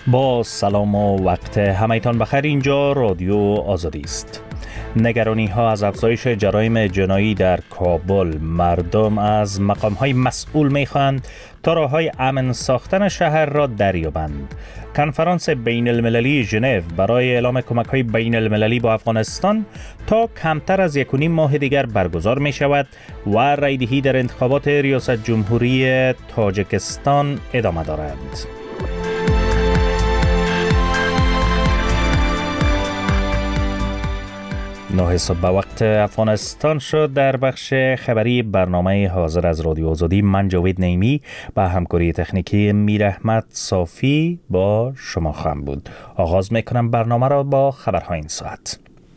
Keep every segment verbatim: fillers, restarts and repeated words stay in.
با سلام و وقت همایتان بخیر. اینجا رادیو آزادی است. نگرانی ها از افزایش جرایم جنایی در کابل. مردم از مقام های مسئول می خواهند تا راه های امن ساختن شهر را دریابند. کنفرانس بین المللی ژنو برای اعلام کمک های بین المللی با افغانستان تا کمتر از یک و نیم ماه دیگر برگزار می شود و رای دهی در انتخابات ریاست جمهوری تاجیکستان ادامه دارد. نه صبح وقت افغانستان شد. در بخش خبری برنامه حاضر از رادیو آزادی من جاوید نعیمی با همکاری تکنیکی میر احمد صافی با شما خواهم بود. آغاز میکنم برنامه را با خبرهای این ساعت.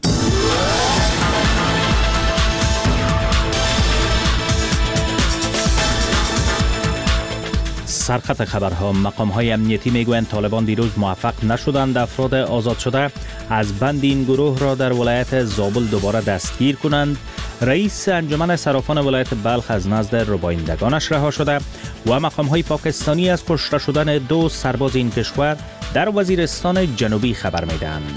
سرخط خبرها. مقام‌های امنیتی میگویند طالبان دیروز موفق نشدند افراد آزاد شده از بند این گروه را در ولایت زابل دوباره دستگیر کنند. رئیس انجمن صرافان ولایت بلخ از نزد ربایندگانش رها شده و مقام‌های پاکستانی از کشته شدن دو سرباز این کشور در وزیرستان جنوبی خبر میدهند.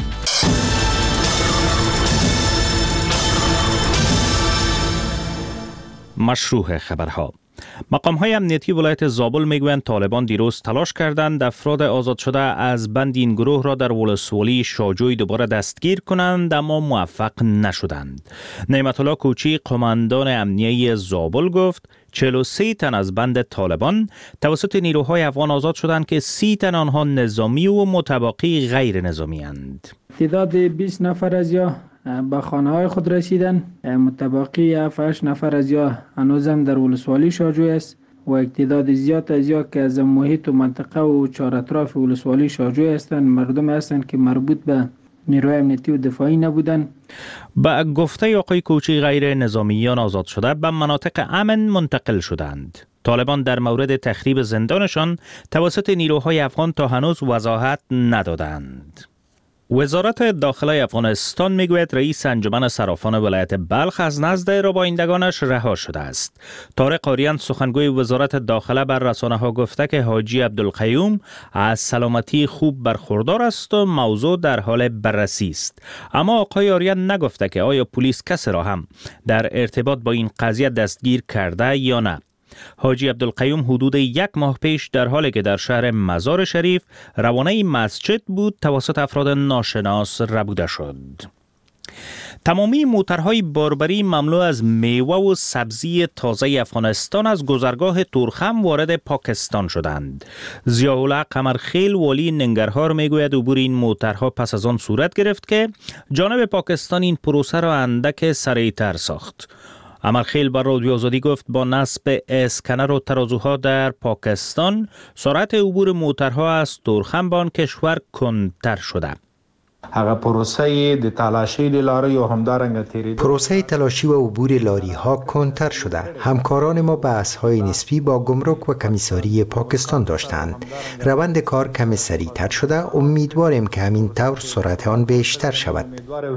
مشروع خبرها. مقام‌های امنیتی ولایت زابل میگویند طالبان دیروز تلاش کردند افراد آزاد شده از بند این گروه را در ولسوالی شاجوی دوباره دستگیر کنند اما موفق نشدند. نعمت الله کوچی قماندان امنیه زابل گفت چهل و سه تن از بند طالبان توسط نیروهای افغان آزاد شدند که سی تن آنها نظامی و متباقی غیر نظامی اند. تعداد بیست نفر از یا به خانه های خود رسیدن، متباقی هفت نفر از یا هنوزم در ولسوالی شاجوی است و یک تعداد زیاد از یا که از محیط و منطقه و چهار اطراف ولسوالی شاجوی هستند مردم هستند که مربوط به نیروی امنیتی و دفاعی نبودند. با گفته آقای کوچی غیر نظامیان آزاد شده به مناطق امن منتقل شدند. طالبان در مورد تخریب زندانشان توسط نیروهای افغان تا هنوز وضاحت ندادند. وزارت داخله افغانستان میگوید رئیس انجمن صرافان ولایت بلخ از نزد ربایندگانش رها شده است. طارق آریان سخنگوی وزارت داخله بر رسانه ها گفته که حاجی عبدالقیوم از سلامتی خوب برخوردار است و موضوع در حال بررسی است. اما آقای آریان نگفته که آیا پلیس کسی را هم در ارتباط با این قضیه دستگیر کرده یا نه. حاجی عبدالقیوم حدود یک ماه پیش در حالی که در شهر مزار شریف روانه مسجد بود توسط افراد ناشناس ربوده شد. تمامی موترهای باربری مملو از میوه و سبزی تازه افغانستان از گذرگاه تورخم وارد پاکستان شدند. ضیاءالحق قمرخیل والی ننگرهار میگوید عبور این موترها پس از آن صورت گرفت که جانب پاکستان این پروسه را اندک سریعتر ساخت. قمرخیل بر رادیو آزادی گفت با نصب اسکنر و ترازوها در پاکستان سرعت عبور موترها از تورخم به آن کشور کندتر شده. هغه پروسه د تلاشی لاری و همدارنګ تیری پروسه تلاشی و عبور لاری ها کندتر شده. همکاران ما بحث های نسبی با گمرک و کمیساری پاکستان داشتند. روند کار کمی سریعتر شده. امیدواریم که همین طور سرعت آن بیشتر شود.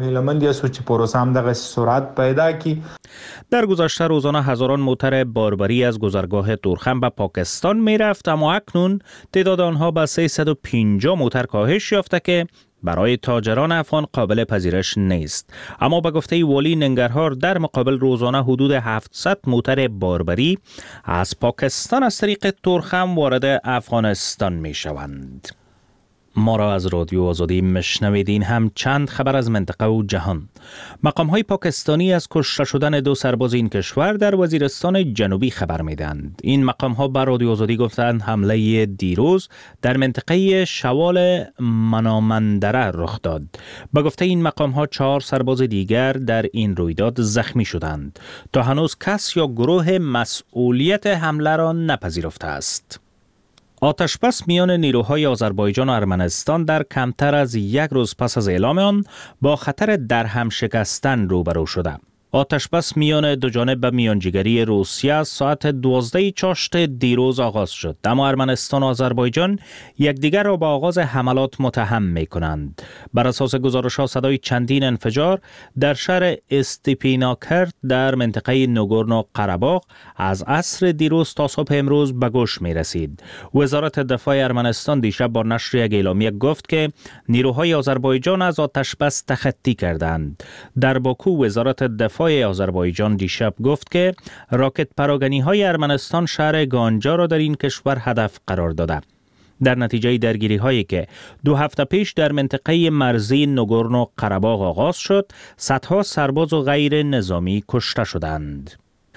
در گذشته روزانه هزاران موتر باربری از گذرگاه تورخم به پاکستان می رفت اما اکنون تعداد آنها به سیصد و پنجاه موتر کاهش یافته که برای تاجران افغان قابل پذیرش نیست. اما به گفته والی ننگرهار در مقابل روزانه حدود هفتصد موتر باربری از پاکستان از طریق تورخم وارد افغانستان می شوند. ما را از رادیو آزادی مشنویدین. هم چند خبر از منطقه و جهان. مقام‌های پاکستانی از کشته شدن دو سرباز این کشور در وزیرستان جنوبی خبر میدهند. این مقام‌ها بر رادیو آزادی گفتند حمله دیروز در منطقه شوال منامندره رخ داد. به گفته این مقام‌ها چهار سرباز دیگر در این رویداد زخمی شدند. تا هنوز کس یا گروه مسئولیت حمله را نپذیرفته است. آتشبس میان نیروهای آذربایجان و ارمنستان در کمتر از یک روز پس از اعلام آن با خطر درهم شکستن روبرو شده. آتشبس میان دو جانب به میانجیگری روسیه ساعت دوازده چاشت دیروز آغاز شد، اما ارمنستان و آذربایجان یکدیگر را به آغاز حملات متهم می کنند. بر اساس گزارش‌ها صدای چندین انفجار در شهر استپیناکرت در منطقه نگورنو قره‌باغ از عصر دیروز تا صبح امروز به گوش می رسید. وزارت دفاع ارمنستان دیشب با نشر یک اعلامیه گفت که نیروهای آذربایجان از آتشبس تخطی کردند. در باکو وزارت دفاع آذربایجان دیشب گفت که راکت پراگنی های ارمنستان شهر گانجا را در این کشور هدف قرار داده. در نتیجه درگیری هایی که دو هفته پیش در منطقه مرزی نگورنو قره‌باغ آغاز شد، صدها سرباز و غیر نظامی کشته شدند.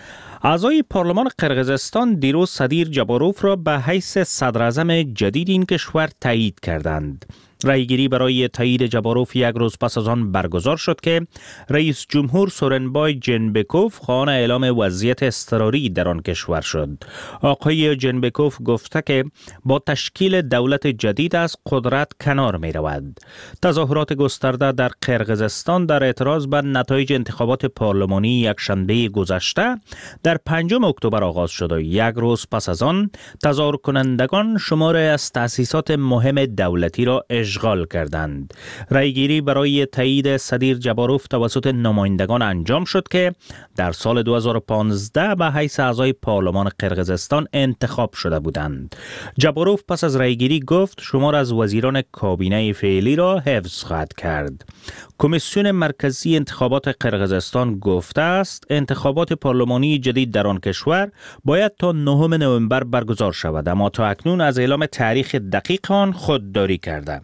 اعضای پارلمان قرقیزستان دیروز صدیر جباروف را به حیث صدراعظم جدید این کشور تایید کردند. رایگیری برای تایید جباروف یک روز پس از آن برگزار شد که رئیس جمهور سورنبای جنبکوف خواهان اعلام وضعیت اضطراری در آن کشور شد. آقای جنبکوف گفته که با تشکیل دولت جدید از قدرت کنار می رود. تظاهرات گسترده در قرقیزستان در اعتراض به نتایج انتخابات پارلمانی یکشنبه گذشته در پنجم اکتبر آغاز شد و یک روز پس از آن تظاهر کنندگان شماری از تأسیسات مهم دولتی را اشغال کردند. رایگیری برای تایید صدیر جباروف توسط نمایندگان انجام شد که در سال دو هزار و پانزده به حیث اعضای پارلمان قرقیزستان انتخاب شده بودند. جباروف پس از رایگیری گفت شمار از وزیران کابینه فعلی را حفظ خواهد کرد. کمیسیون مرکزی انتخابات قرقیزستان گفته است انتخابات پارلمانی جدید در آن کشور باید تا نهم نوامبر برگزار شود، اما تا اکنون از اعلام تاریخ دقیق آن خودداری کرده.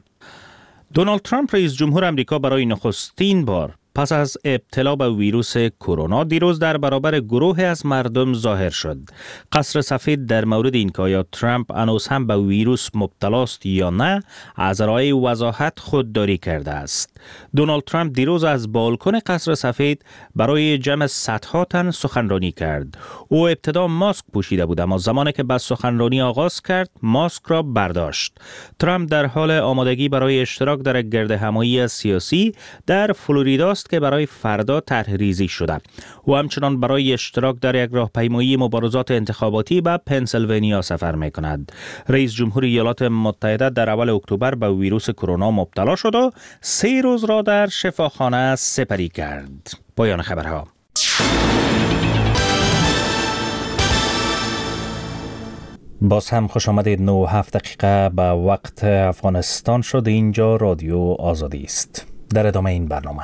دونالد ترامپ رئیس جمهور امریکا برای نخستین بار پس از ابتلا به ویروس کرونا دیروز در برابر گروه از مردم ظاهر شد. قصر سفید در مورد اینکه آیا ترامپ هنوز هم به ویروس مبتلاست یا نه از رای وضاحت خودداری کرده است. دونالد ترامپ دیروز از بالکن قصر سفید برای جمع صدها تن سخنرانی کرد. او ابتدا ماسک پوشیده بود، اما زمانی که به سخنرانی آغاز کرد ماسک را برداشت. ترامپ در حال آمادگی برای اشتراک در گرد همایی سیاسی در فلوریدا است که برای فردا طرح ریزی شده. او همچنان برای اشتراک در یک راهپیمایی مبارزات انتخاباتی به پنسیلوانیا سفر می کند. رئیس جمهور ایالات متحده در اول اکتبر به ویروس کرونا مبتلا شد و سه روز را در شفاخانه سپری کرد. پایان خبرها. باز هم خوش آمدید. نه و هفت دقیقه به وقت افغانستان شد. اینجا رادیو آزادی است. در ادامه این برنامه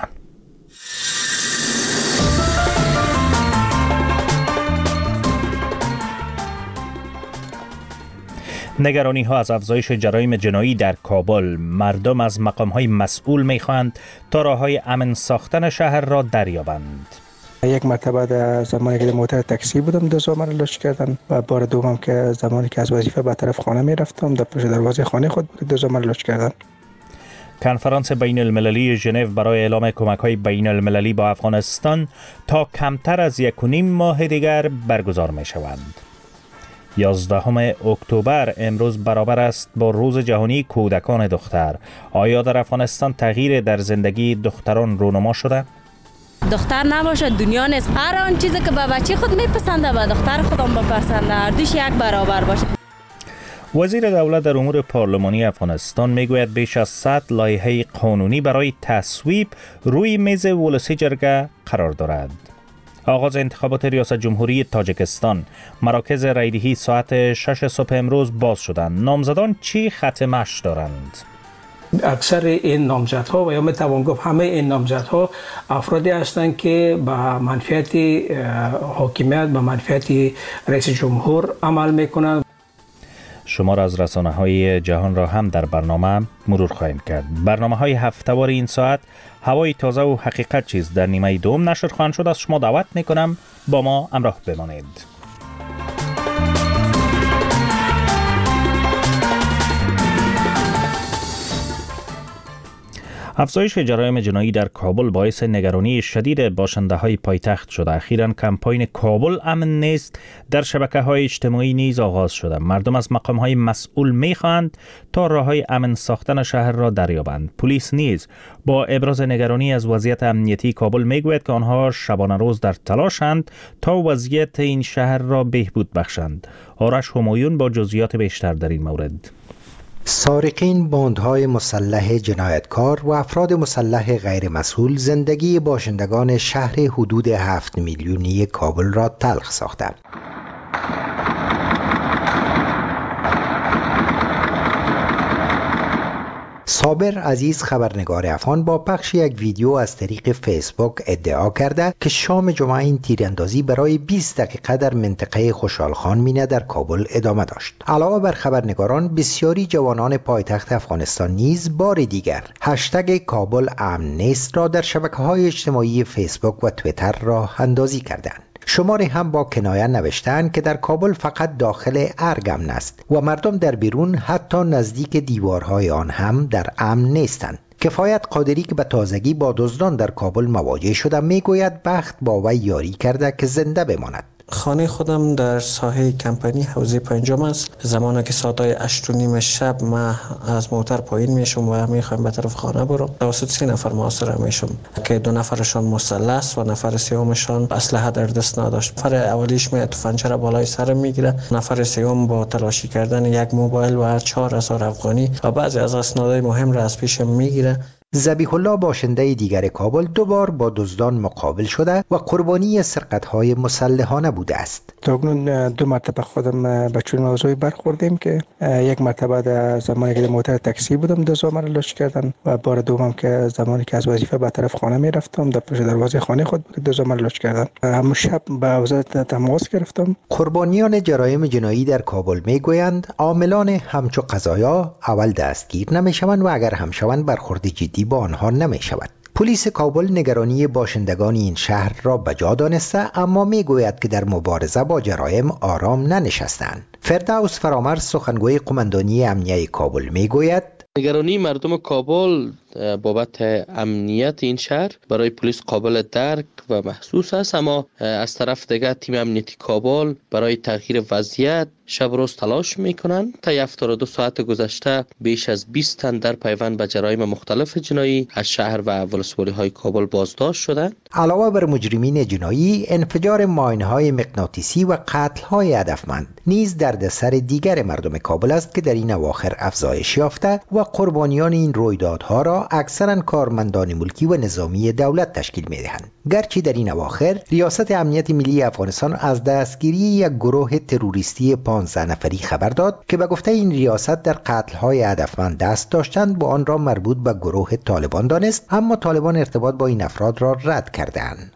نگرانی ها از افزایش جرایم جنایی در کابل. مردم از مقام های مسئول می خواهند تا راه های امن ساختن شهر را دریابند. یک مرتبه در زمانی که در موتر تاکسی بودم دو من لش کردن و بار دوم که زمانی که از وظیفه به طرف خانه می رفتم در پشت دروازه خانه خود بود دو من لش کردن. کنفرانس بین المللی ژنو برای اعلام کمک‌های بین المللی با افغانستان تا کمتر از یک و نیم ماه دیگر برگزار می شود. یازدهم اکتبر امروز برابر است با روز جهانی کودکان دختر. آیا در افغانستان تغییر در زندگی دختران رونما شده؟ دختر نباشه دنیا نیست. هر آن چیزی که به بچه خود میپسنده به دختر خودم بپسنده، هر دوش یک برابر باشه. وزیر دولت در امور پارلمانی افغانستان میگوید بیش از صد لایحه قانونی برای تصویب روی میز ولسی جرگه قرار دارد. آغاز انتخابات ریاست جمهوری تاجیکستان. مراکز رایدهی ساعت شش صبح امروز باز شدند. نامزدان چی خط مشی دارند؟ اکثر این نامزدها و یا میتوان گفت همه این نامزدها افرادی هستند که به منفعت حاکمیت، به منفعت رئیس جمهور عمل میکنند. شمار از رسانه‌های جهان را هم در برنامه مرور خواهیم کرد. برنامه‌های هفته‌وار این ساعت هوای تازه و حقیقت چیز در نیمه دوم نشر خواهند شد. از شما دعوت میکنم با ما همراه بمانید. افزایش جرایم جنایی در کابل باعث نگرانی شدید باشنده های پایتخت شده. اخیراً کمپاین کابل امن نیست در شبکه‌های اجتماعی نیز آغاز شده. مردم از مقام‌های مسئول می‌خواهند تا راه‌های امن ساختن شهر را دریابند. پلیس نیز با ابراز نگرانی از وضعیت امنیتی کابل میگوید که آنها شبانه روز در تلاشند تا وضعیت این شهر را بهبود بخشند. آرش همایون با جزئیات بیشتر در این مورد. سارقین، باندهای مسلح جنایتکار و افراد مسلح غیر مسئول زندگی باشندگان شهر حدود هفت میلیونی کابل را تلخ ساختند. صابر عزیز خبرنگار افغان با پخش یک ویدیو از طریق فیسبوک ادعا کرده که شام جمعه این تیراندازی برای بیست دقیقه در منطقه خوشحالخان مینه در کابل ادامه داشت. علاوه بر خبرنگاران، بسیاری جوانان پایتخت افغانستان نیز بار دیگر هشتگ کابل امن نیست را در شبکه‌های اجتماعی فیسبوک و توییتر راه اندازی کردند. شماری هم با کنایه نوشتند که در کابل فقط داخل ارگ امن است و مردم در بیرون حتی نزدیک دیوارهای آن هم در امن نیستند. کفایت قادری که به تازگی با دزدان در کابل مواجه شده میگوید بخت با وی یاری کرده که زنده بماند. خانه خودم در ساحه کمپانی حوزه پنجم است. زمانی که ساعت هشت و نیم شب ما از موتر پایین میشم و میخوایم به طرف خانه برم، توسط سه نفر محاصره میشم که دو نفرشان مسلح و نفر سومشان اسلحه در دست نداشت. نفر اولیش می تفنگچه را بالای سر میگیره، نفر سوم با تلاشی کردن یک موبایل و چهار هزار افغانی و بعضی از اسنادهای مهم را از پیشم میگیره. ذبیح الله باشنده دیگر کابل دو بار با دزدان مقابل شده و قربانی سرقت‌های مسلحانه بوده است. تاکنون دو مرتبه خودم به چنین موضوعی برخوردیم که یک مرتبه در زمانی که در موتر تاکسی بودم دزدا مرا لوچ کردن و بار دوم که زمانی که از وظیفه به طرف خانه می رفتم در پشت دروازه خانه خود بود دزدا مرا لوچ کردن. همون شب با وزارت تماس گرفتم. قربانیان جرایم جنایی در کابل میگویند عاملان همچو قضایا اول دستگیر نمیشوند و اگر هم شوند برخورد جدی با آنها نمی شود. پلیس کابل نگرانی باشندگان این شهر را بجا دانسته، اما می گوید که در مبارزه با جرایم آرام ننشستند. فردوس فرامرز سخنگوی قماندانی امنیه کابل می گوید نگرانی مردم کابل بابت امنیت این شهر برای پلیس قابل درک و محسوس است، اما از طرف دیگر تیم امنیتی کابل برای تغییر وضعیت شب روز تلاش میکنن. تا هفتاد و دو ساعت گذشته بیش از بیست تن در پیوند به جرایم مختلف جنایی از شهر و ولسوالی های کابل بازداشت شدند. علاوه بر مجرمین جنایی، انفجار ماین‌های مغناطیسی و قتل‌های هدفمند نیز دردسر دیگر مردم کابل است که در این اواخر افزایش یافته و قربانیان این رویدادها را اکثرا کارمندان ملکی و نظامی دولت تشکیل می‌دهند. گرچه در این اواخر ریاست امنیت ملی افغانستان از دستگیری یک گروه تروریستی پانزده نفری خبر داد که به گفته این ریاست در قتل‌های هدفمند دست داشتند و آن را مربوط به گروه طالبان دانست، اما طالبان ارتباط با این افراد را رد کردند.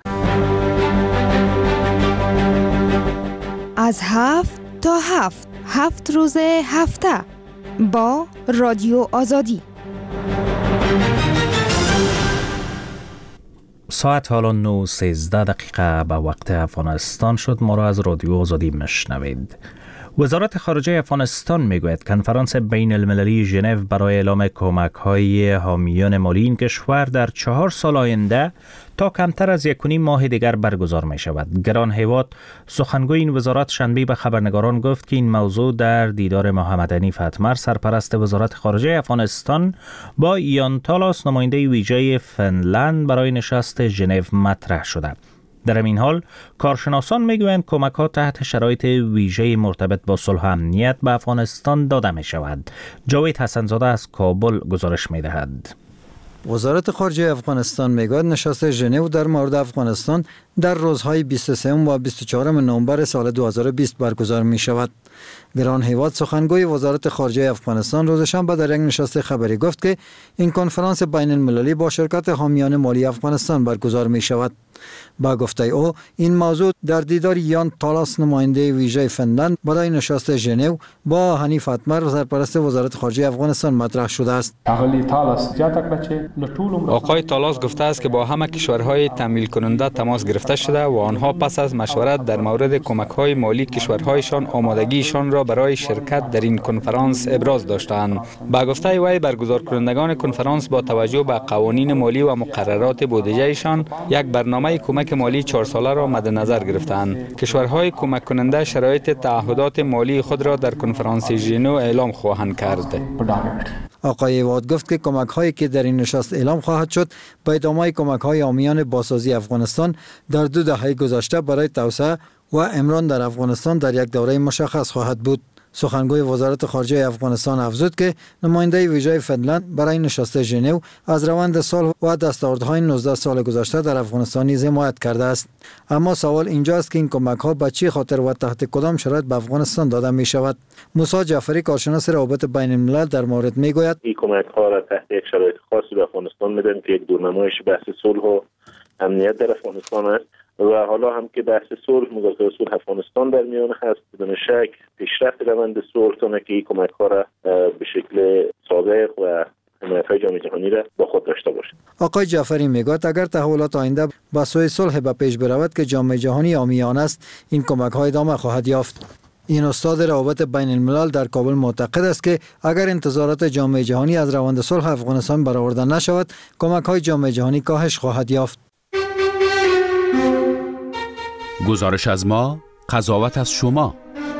از هفت تا هفت هفت روز هفته با رادیو آزادی. ساعت حالا نه و سیزده دقیقه به وقت افغانستان شد. ما را از رادیو آزادی مشنوید. وزارت خارجه افغانستان میگوید کنفرانس بین المللی ژنو برای اعلام کمک های حامیان مالی این کشور در چهار سال آینده تا کمتر از یک و نیم ماه دیگر برگزار می شود. گران هیواد سخنگوی این وزارت شنبه به خبرنگاران گفت که این موضوع در دیدار محمد حنیف اتمر سرپرست وزارت خارجه افغانستان با ایان تالاس نماینده ویژه فنلند برای نشست ژنو مطرح شده. در این حال کارشناسان میگویند کمک ها تحت شرایط ویژه مرتبط با صلح و امنیت به افغانستان داده می شود. جاوید حسنزاده از کابل گزارش می دهد. وزارت خارجه افغانستان میگوید نشست ژنو در مورد افغانستان در روزهای بیست و سه و بیست و چهار نوامبر سال دو هزار و بیست برگزار می شود. گران هیواد سخنگوی وزارت خارجه افغانستان روز شنبه در یک نشست خبری گفت که این کنفرانس بین المللی با شرکت حامیان مالی افغانستان برگزار می شود. با گفته او این موضوع در دیدار یان تالاس نماینده ویژه فنلند برای نشست ژنو با حنیف اتمر سرپرست وزارت خارجه افغانستان مطرح شده است. اغلی تالاس جاتک بچه آقای تالاس گفته است که با همه کشورهای تمویل کننده تماس گرفته شده و آنها پس از مشورت در مورد کمک‌های مالی کشورهایشان آمادگیشان را برای شرکت در این کنفرانس ابراز داشتند. با گفته وی برگزار کنندگان کنفرانس با توجه به قوانین مالی و مقررات بودجه‌شان یک برنامه کمک مالی چهار ساله را مد نظر گرفتند. کشورهای کمک کننده شرایط تعهدات مالی خود را در کنفرانس ژنو اعلام خواهند کرد. آقای واد گفت که کمک هایی که در این نشست اعلام خواهد شد با ادامه کمک های عامیان بازسازی افغانستان در دو دهه گذشته برای توسعه و امران در افغانستان در یک دوره مشخص خواهد بود. سخنگوی وزارت خارجه افغانستان افزود که نماینده ویژه فنلند برای نشست ژنو از روند صلح و دستاوردهای نوزده سال گذشته در افغانستان نیز حمایت کرده است. اما سوال اینجاست که این کمک ها به چه خاطر و تحت کدام شرایط به افغانستان داده می شود؟ موسی جعفری کارشناس روابط بین الملل در مورد می گوید این کمک ها را تحت یک شرایط خاصی به افغانستان میدن که یک دورنمایش بحث صلح و امنیت در افغانستان است و حالا هم که بحث صلح مذاکره صلح افغانستان در میان هست، بدون شک پیشرفت روند صلح تا که این کمک ها را به شکل صادق و حمایت‌های جامعه جهانی را با خود داشته باشد. آقای جعفری میگوید اگر تحولات آینده به سوی صلح به پیش برود که جامعه جهانی عامیانه است، این کمک ها ادامه خواهد یافت. این استاد روابط بین الملل در کابل معتقد است که اگر انتظارات جامعه جهانی از روند صلح افغانستان برآورده نشود، کمک های جامعه جهانی کاهش خواهد یافت. گزارش از ما، قضاوت از شما.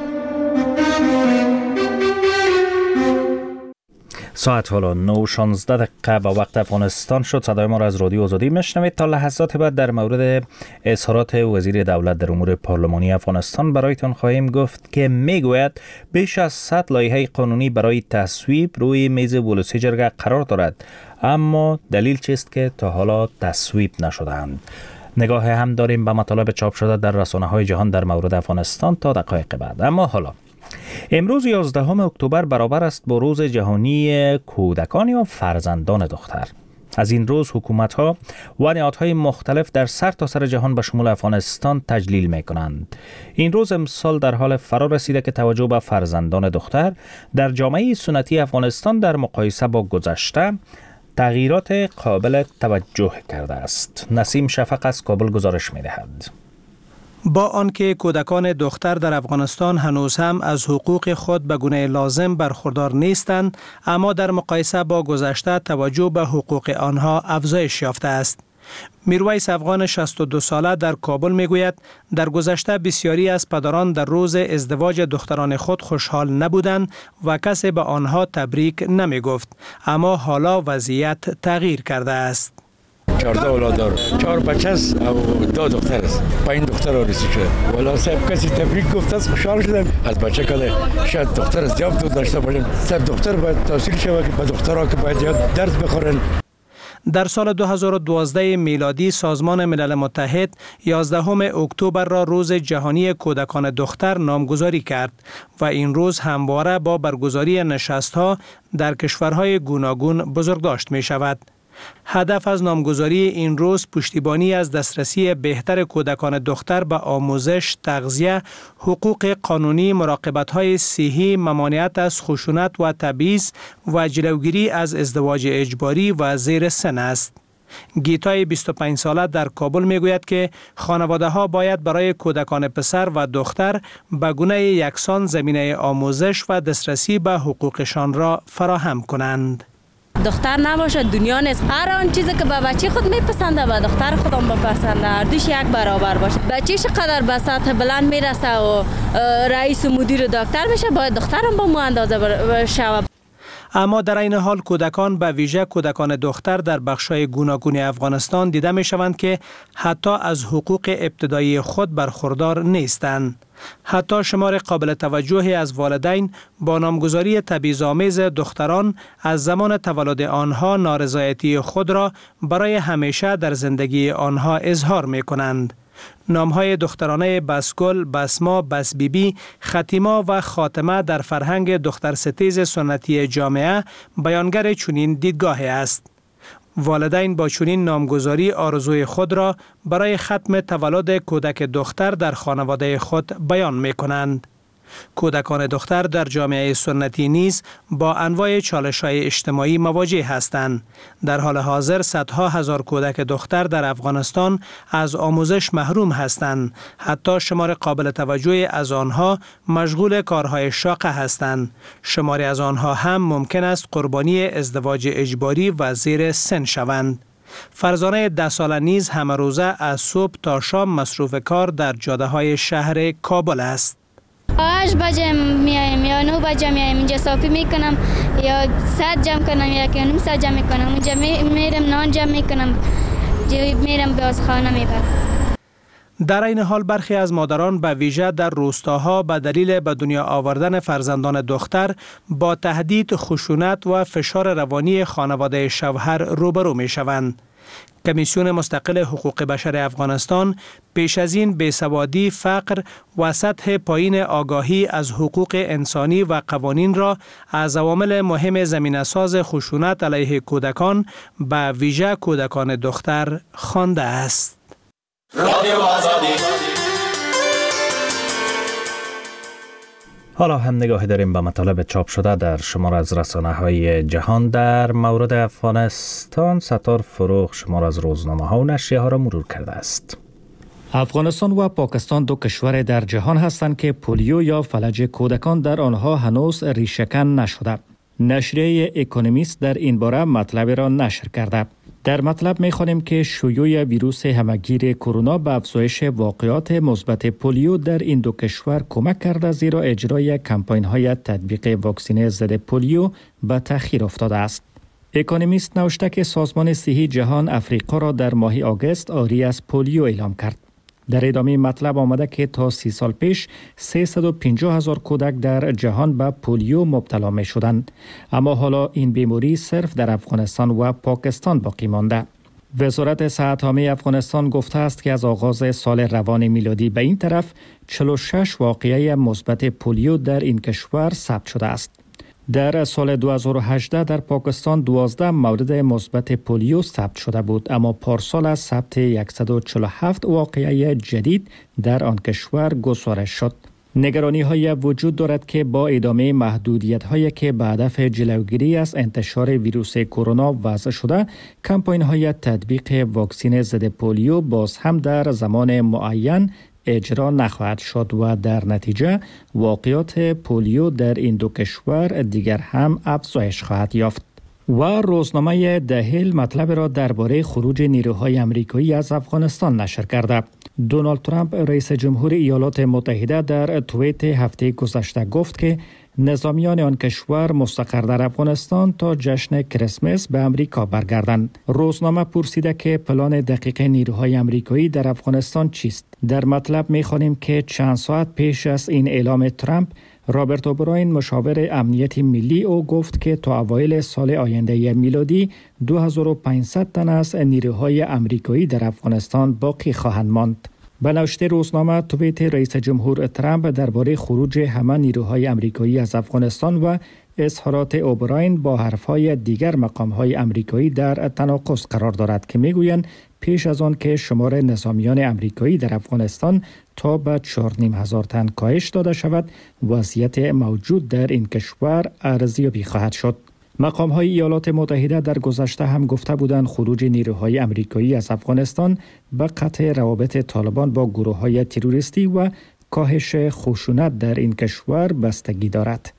ساعت حالا نه و شانزده دقیقه به وقت افغانستان شد. صدای ما را از رادیو آزادی میشنوید. تا لحظات بعد در مورد اظهارات وزیر دولت در امور پارلمانی افغانستان برایتان خواهیم گفت که میگوید بیش از صد لایحه قانونی برای تصویب روی میز ولسی جرگه قرار دارد، اما دلیل چیست که تا حالا تصویب نشدند؟ نگاه هم داریم به مطالب چاپ شده در رسانه‌های جهان در مورد افغانستان تا دقایق بعد. اما حالا امروز یازدهم اکتبر برابر است با روز جهانی کودکان یا فرزندان دختر. از این روز حکومت‌ها و نهادهای مختلف در سرتاسر جهان به شمول افغانستان تجلیل می‌کنند. این روز امسال در حال فرا رسیده که توجه به فرزندان دختر در جامعه سنتی افغانستان در مقایسه با گذشته تغییرات قابل توجه کرده است. نسیم شفق از کابل گزارش می‌دهد. با آنکه کودکان دختر در افغانستان هنوز هم از حقوق خود به گونه لازم برخوردار نیستند، اما در مقایسه با گذشته توجه به حقوق آنها افزایش یافته است. میرویس افغان شصت و دو ساله در کابل میگوید در گذشته بسیاری از پدران در روز ازدواج دختران خود خوشحال نبودند و کسی به آنها تبریک نمی گفت، اما حالا وضعیت تغییر کرده است. چهارده اولاد دارم، چهار بچه است و دو دختر است. پنج دختر آرزو شده. والا صاحب کسی تبریک گفت است خوشحال شدم. از بچه کده شاید دختر زیاد دو داشته باشم. صد دختر باید تحصیل شود که به دخترها که باید درس بخورن. در سال دو هزار و دوازده میلادی سازمان ملل متحد یازدهم اکتبر را روز جهانی کودکان دختر نامگذاری کرد و این روز همواره با برگزاری نشست‌ها در کشورهای گوناگون بزرگداشت می شود. هدف از نامگذاری این روز پشتیبانی از دسترسی بهتر کودکان دختر به آموزش، تغذیه، حقوق قانونی، مراقبت‌های صحی، ممانعت از خشونت و تبعیض و جلوگیری از ازدواج اجباری و زیر سن است. گیتای بیست و پنج ساله در کابل میگوید که خانواده‌ها باید برای کودکان پسر و دختر به گونه یکسان زمینه آموزش و دسترسی به حقوقشان را فراهم کنند. دختر نباشه دنیا نیست. هر آن چیزی که به بچه خود میپسنده به دختر خودم بپسنده، هر دوش یک برابر باشه. بچهش قدر به سطح بلند میرسه و رئیس و مدیر دکتر میشه، باید دخترم با مو اندازه بشه. اما در این حال کودکان به ویژه کودکان دختر در بخش‌های گوناگون افغانستان دیده میشوند که حتی از حقوق ابتدایی خود برخوردار نیستند. حتی شمار قابل توجهی از والدین با نامگذاری تبعیض‌آمیز دختران از زمان تولد آنها نارضایتی خود را برای همیشه در زندگی آنها اظهار می‌کنند. نام‌های دخترانه بسگل، بسما، بسبیبی، ختیما و خاتمه در فرهنگ دخترستیز سنتی جامعه بیانگر چنین دیدگاهی است. والدین با چنین نامگذاری آرزوی خود را برای ختم تولد کودک دختر در خانواده خود بیان می کنند. کودکان دختر در جامعه سنتی نیز با انواع چالش‌های اجتماعی مواجه هستند. در حال حاضر صدها هزار کودک دختر در افغانستان از آموزش محروم هستند. حتی شمار قابل توجهی از آنها مشغول کارهای شاقه هستند. شماری از آنها هم ممکن است قربانی ازدواج اجباری و زیر سن شوند. فرزانه ده ساله نیز همه روزه از صبح تا شام مصروف کار در جاده های شهر کابل است. هشت بجه میایم یا نه بجه میایم، اینجا صافی میکنم یا ساعت جمع کنم یا که نیم ساعت جمع میکنم، اونجا میرم نان جمع میکنم، میرم باز خانه میبرم. در این حال برخی از مادران به ویژه در روستاها به دلیل به دنیا آوردن فرزندان دختر با تهدید، خشونت و فشار روانی خانواده شوهر روبرو می شوند. کمیسیون مستقل حقوق بشر افغانستان پیش از این بیسوادی، فقر و سطح پایین آگاهی از حقوق انسانی و قوانین را از عوامل مهم زمینه‌ساز خشونت علیه کودکان به ویژه کودکان دختر خوانده است. حالا هم نگاهی داریم به مطالب چاپ شده در شمار از رسانه‌های جهان. در مورد افغانستان ستار فروغ شمار از روزنامه‌ها و نشریه ها را مرور کرده است. افغانستان و پاکستان دو کشور در جهان هستند که پولیو یا فلج کودکان در آنها هنوز ریشه‌کن نشده. نشریه اکونومیست در این باره مطلب را نشر کرده. در مطلب می‌خوانیم که شیوع ویروس همگیر کرونا به افزایش واقعات مثبت پولیو در این دو کشور کمک کرده، زیرا اجرای کمپاین‌های تطبیق واکسینه ضد پولیو به تأخیر افتاده است. اکونومیست نوشته که سازمان صحی جهان افریقا را در ماه آگوست عاری از پولیو اعلام کرد. در ادامه مطلب آمده که تا سی سال پیش سیصد و پنجاه هزار کودک در جهان به پولیو مبتلا می شدند، اما حالا این بیماری صرف در افغانستان و پاکستان باقی مانده. وزارت صحت عامه افغانستان گفته است که از آغاز سال روان میلادی به این طرف چهل و شش واقعه مثبت پولیو در این کشور ثبت شده است. در سال دو هزار و هجده در پاکستان دوازده مورد مثبت پولیو ثبت شده بود، اما پارسال از ثبت صد و چهل و هفت واقعه جدید در آن کشور گزارش شد. نگرانی های وجود دارد که با ادامه محدودیت هایی که به هدف جلوگیری از انتشار ویروس کرونا وضع شده، کمپاین های تطبیق واکسن ضد پولیو باز هم در زمان معین اجرا نخواهد شد و در نتیجه واقعات پولیو در این دو کشور دیگر هم افزایش خواهد یافت. و روزنامه د هیل مطلب را درباره خروج نیروهای آمریکایی از افغانستان نشر کرده. دونالد ترامپ رئیس جمهور ایالات متحده در توییت هفته گذشته گفت که نظامیان آن کشور مستقر در افغانستان تا جشن کریسمس به امریکا برگردند. روزنامه پرسیده که پلان دقیق نیروهای آمریکایی در افغانستان چیست؟ در مطلب می‌خوانیم که چند ساعت پیش از این اعلام ترامپ، رابرت اوبراین مشاور امنیت ملی او گفت که تا اوایل سال آینده میلادی دو هزار و پانصد تن از نیروهای آمریکایی در افغانستان باقی خواهند ماند. به نوشته روزنامه، توییت رئیس جمهور ترامپ درباره خروج همه نیروهای آمریکایی از افغانستان و اظهارات اوبراین با حرفهای دیگر مقام‌های آمریکایی در تناقض قرار دارد که میگویند پیش از آن که شمار نظامیان آمریکایی در افغانستان تا به چهار و نیم هزار تن کاهش داده شود، وضعیت موجود در این کشور ارزیابی خواهد شد. مقام‌های ایالات متحده در گذشته هم گفته بودند خروج نیروهای آمریکایی از افغانستان به قطع روابط طالبان با گروه‌های تروریستی و کاهش خشونت در این کشور بستگی دارد.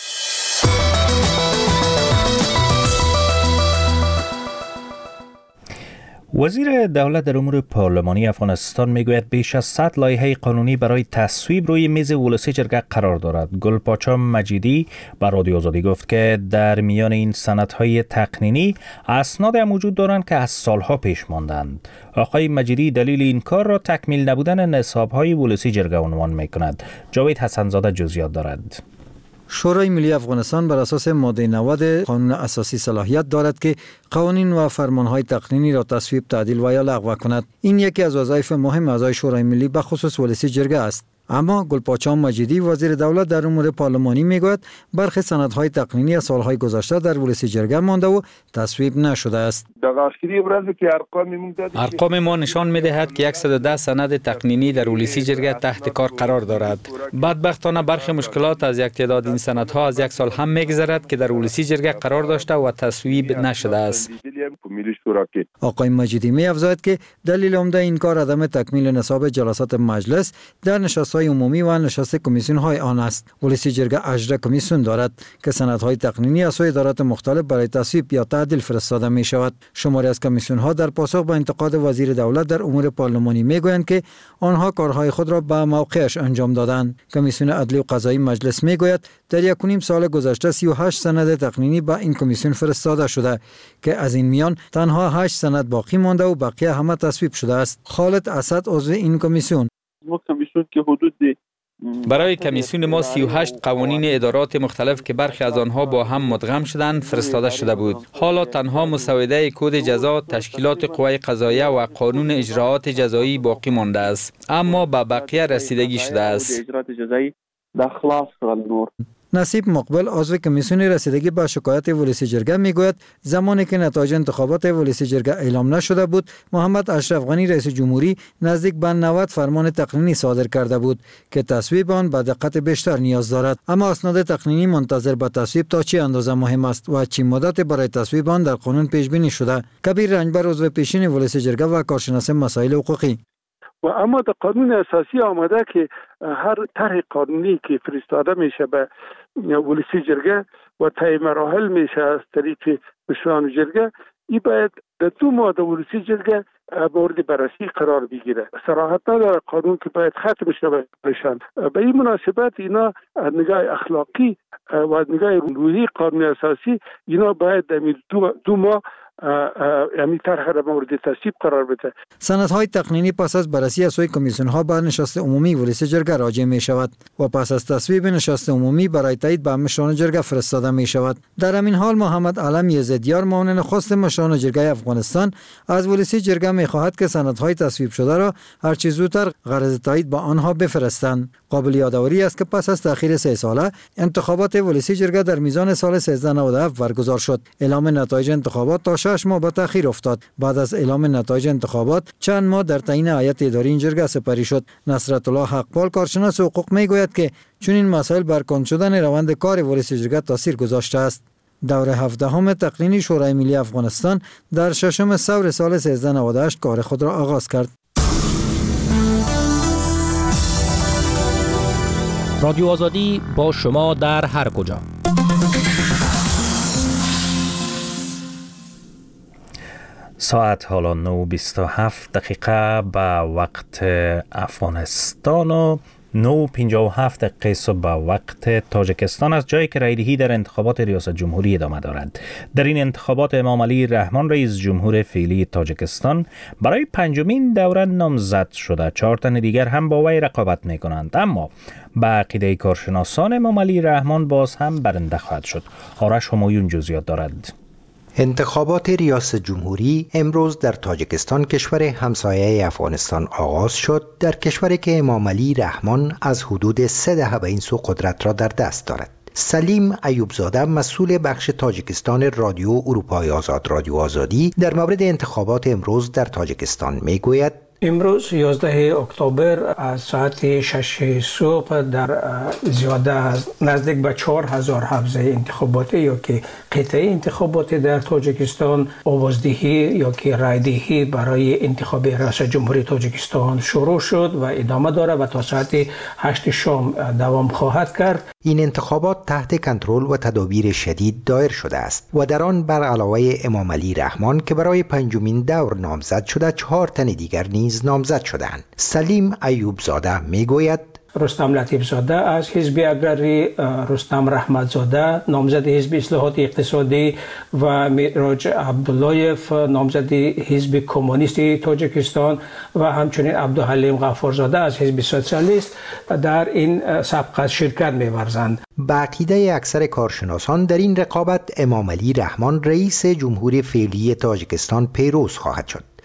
وزیر دولت در امور پارلمانی افغانستان میگوید بیش از صد لایحه قانونی برای تصویب روی میز ولسی جرگه قرار دارد. گلپاچا مجیدی بر رادیو آزادی گفت که در میان این سندهای تقنینی اسناد هم وجود دارند که از سالها پیش ماندند. آقای مجیدی دلیل این کار را تکمیل نبودن نصابهای ولسی جرگه عنوان میکند. جاوید حسنزاده جزئیات دارد. شورای ملی افغانستان بر اساس ماده نود قانون اساسی صلاحیت دارد که قوانین و فرمانهای تقنینی را تصویب، تعدیل و یا لغو کند. این یکی از وظایف مهم اعضای شورای ملی به خصوص ولسی جرگه است. اما گلپاچا مجیدی وزیر دولت در امور پارلمانی میگوید برخی سندهای تقنینی از سالهای گذشته در ولسی جرگه مانده و تصویب نشده است. ارقام ما نشان می‌دهد که صد و ده سند تقنینی در ولسی جرگه تحت کار قرار دارد. بدبختانه برخی مشکلات از یک تعداد این سندها از یک سال هم می‌گذرد که در ولسی جرگه قرار داشته و تصویب نشده است. آقای مجیدی می افزاید که دلیل عمده این کار عدم تکمیل نصاب جلسات مجلس در نشست‌های عمومی و نشست کمیسیون‌های آن است. ولسی جرگه اجرا کمیسیون دارد که سندهای تقنینی از سوی ادارات مختلف برای تصویب یا تعدیل فرستاده می شود. شماری از کمیسیون‌ها در پاسخ به انتقاد وزیر دولت در امور پارلمانی میگویند که آنها کارهای خود را به موقعش انجام دادند. کمیسیون عدلی و قضایی مجلس میگوید در یک و نیم سال گذشته سی و هشت سند تقنینی به این کمیسیون فرستاده شده که از این میان تنها هشت سند باقی مانده و بقیه همه تصویب شده است. خالد اسد عضو این کمیسیون: ما کمیسیون که حدود برای کمیسیون ما سی و هشت قوانین ادارات مختلف که برخی از آنها با هم مدغم شدند فرستاده شده بود. حالا تنها مسوده کد جزا، تشکیلات قوه قضاییه و قانون اجراعات جزایی باقی مانده است، اما به بقیه رسیدگی شده است. نصیب مقبل عضو کمیسیون رسیدگی به شکایت ولسی جرگه میگوید زمانی که نتایج انتخابات ولسی جرگه اعلام نشده بود، محمد اشرف غنی رئیس جمهوری نزدیک به نود فرمان تقنینی صادر کرده بود که تصویب آن به دقت بیشتر نیاز دارد. اما اسناد تقنینی منتظر به تصویب تا چه اندازه مهم است و چه مدت برای تصویب آن در قانون پیش بینی شده. کبیر رنجبر عضو پیشین ولسی جرگه و کارشناس مسائل حقوقی: و اما در قانون اساسی آمده که هر طرح قانونی که فرستاده میشه به ولسی جرگه و طی مراحل میشه از طریق مشران جرگه، این باید در دو ماه در ولسی جرگه مورد بررسی قرار بگیره. صراحت نداره قانون که باید ختم شود بشن. به این مناسبت اینا نگاه اخلاقی و نگاه روحی قانون اساسی اینا باید در دو, دو ماه یعنی طرح را مورد تصویب قرار بده. سندهای تقنینی پس از بررسی از سوی کمیسیون‌ها به نشست عمومی ولسی جرگه راجع می شود و پس از تصویب نشست عمومی برای تایید به مشران جرگه فرستاده می شود. در همین حال محمد علم یزدیار معاون نخست مشران جرگه افغانستان از ولسی جرگه می خواهد که سندهای تصویب شده را هر چه زودتر غرض تایید به آنها بفرستند. قابل یادآوری است که پس از تأخیر سه ساله انتخابات ولسی جرگه در میزان سال سیزده نود و هفت برگزار شد. اعلام نتایج انتخابات تا شش ماه به تأخیر افتاد. بعد از اعلام نتایج انتخابات چند ماه در تعیین هیئت اداری این جرگه سپری شد. نصرت الله حقپال کارشناس حقوق میگوید که چون این مسائل بر کند شدن روند کار ولسی جرگه تاثیر گذاشته است. دور هفدهم تقنینی شورای ملی افغانستان در ششم ثور سال سیزده نود و هشت کار خود را آغاز کرد. رادیو آزادی با شما در هر کجا. ساعت حالا نه و بیست و هفت دقیقه به وقت افغانستان و نه و پنجاه و هفت دقیقه صبح به وقت تاجیکستان است، جایی که رایدهی در انتخابات ریاست جمهوری ادامه دارد. در این انتخابات امام علی رحمان رئیس جمهور فعلی تاجیکستان برای پنجمین دوره نامزد شده. چهار تن دیگر هم با وی رقابت می کنند، اما به عقیده کارشناسان امام علی رحمان باز هم برنده خواهد شد. آرش همایون جزئیات دارد. انتخابات ریاست جمهوری امروز در تاجیکستان کشور همسایه افغانستان آغاز شد، در کشوری که امام علی رحمان از حدود سه دهه به این سو قدرت را در دست دارد. سلیم ایوبزاده مسئول بخش تاجیکستان رادیو اروپای آزاد رادیو آزادی در مورد انتخابات امروز در تاجیکستان میگوید امروز یازده اکتبر از ساعت شش صبح در زیاده از نزدیک به چهار هزار حوزه انتخاباتی یا که قطعه انتخاباتی در تاجیکستان آوازدهی یا که رایدهی برای انتخاب رئیس جمهوری تاجیکستان شروع شد و ادامه داره و تا ساعت هشت شام دوام خواهد کرد. این انتخابات تحت کنترل و تدابیر شدید دایر شده است و در آن بر علاوه امام علی رحمان که برای پنجمین دور نامزد شده، چهار تن دیگر نیز نامزد شدند. سلیم ایوبزاده میگوید رستم لطیف زاده از حزب اگرری، رستم رحمت زاده نامزد حزب اصلاحات اقتصادی و میراج عبداللهیف نامزد حزب کمونیستی تاجیکستان و همچنین عبدالحلیم غفارزاده از حزب سوسیالیست در این سبقت شرکت می‌ورزند. به عقیده اکثر کارشناسان در این رقابت امام علی رحمان رئیس جمهور فعلی تاجیکستان پیروز خواهد شد.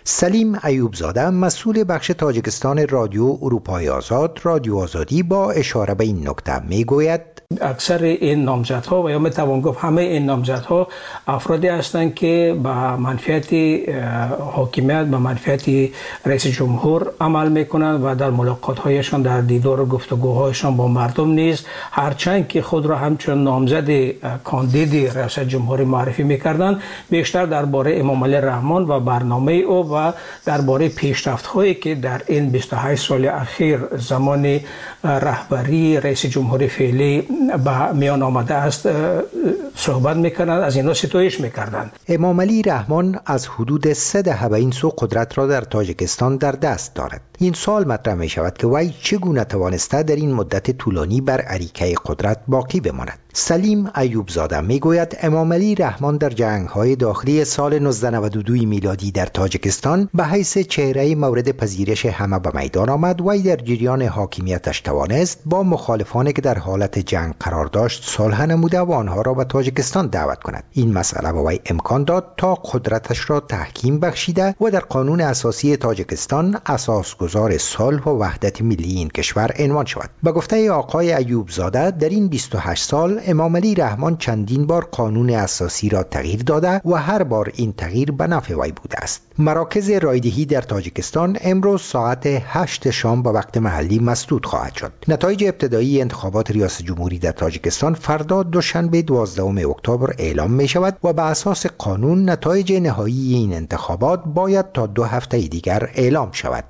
سلیم ایوبزاده مسئول بخش تاجیکستان رادیو اروپای آزاد رادیو آزادی با اشاره به این نکته میگوید اکثر این نامزدها و یا میتوان گفت همه این نامزدها افرادی هستند که با منفعت حاکمیت به منفعت رئیس جمهور عمل میکنند و در ملاقات‌هایشان در دیدار و گفتگوهایشان با مردم نیز هرچند که خود را همچون نامزد کاندید رئیس جمهوری معرفی میکردند بیشتر درباره امام علی رحمان و برنامه او و درباره پیشرفت‌هایی که در این بیست و هشت سال اخیر زمان رهبری رئیس جمهوری فعلی به میان آمده است صحبت میکنند، از اینا ستایش میکردند. امام علی رحمان از حدود سه دهه به این سو قدرت را در تاجیکستان در دست دارد. این سوال مطرح می شود که وی چگونه توانسته در این مدت طولانی بر اریکه قدرت باقی بماند. سلیم ایوبزاده می گوید امام علی رحمان در جنگ‌های داخلی سال نوزده نود و دو میلادی در تاجیکستان به حیث چهره مورد پذیرش همه به میدان آمد. وی در جریان حاکمیتش توانست با مخالفانی که در حالت جنگ قرار داشت صلح نموده و آنها را به تاجیکستان دعوت کند. این مسئله به وی امکان داد تا قدرتش را تحکیم بخشیده و در قانون اساسی تاجیکستان اساسگذار صلح و وحدت ملی این کشور عنوان شود. به گفته آقای ایوبزاده در این بیست و هشت سال امام علی رحمان چندین بار قانون اساسی را تغییر داده و هر بار این تغییر به نفع وی بوده است. مراکز رایدهی در تاجیکستان امروز ساعت هشت شام به وقت محلی مسدود خواهد شد. نتایج ابتدایی انتخابات ریاست جمهوری در تاجیکستان فردا دوشنبه دوازدهم اکتبر اعلام می شود و به اساس قانون نتایج نهایی این انتخابات باید تا دو هفته دیگر اعلام شود.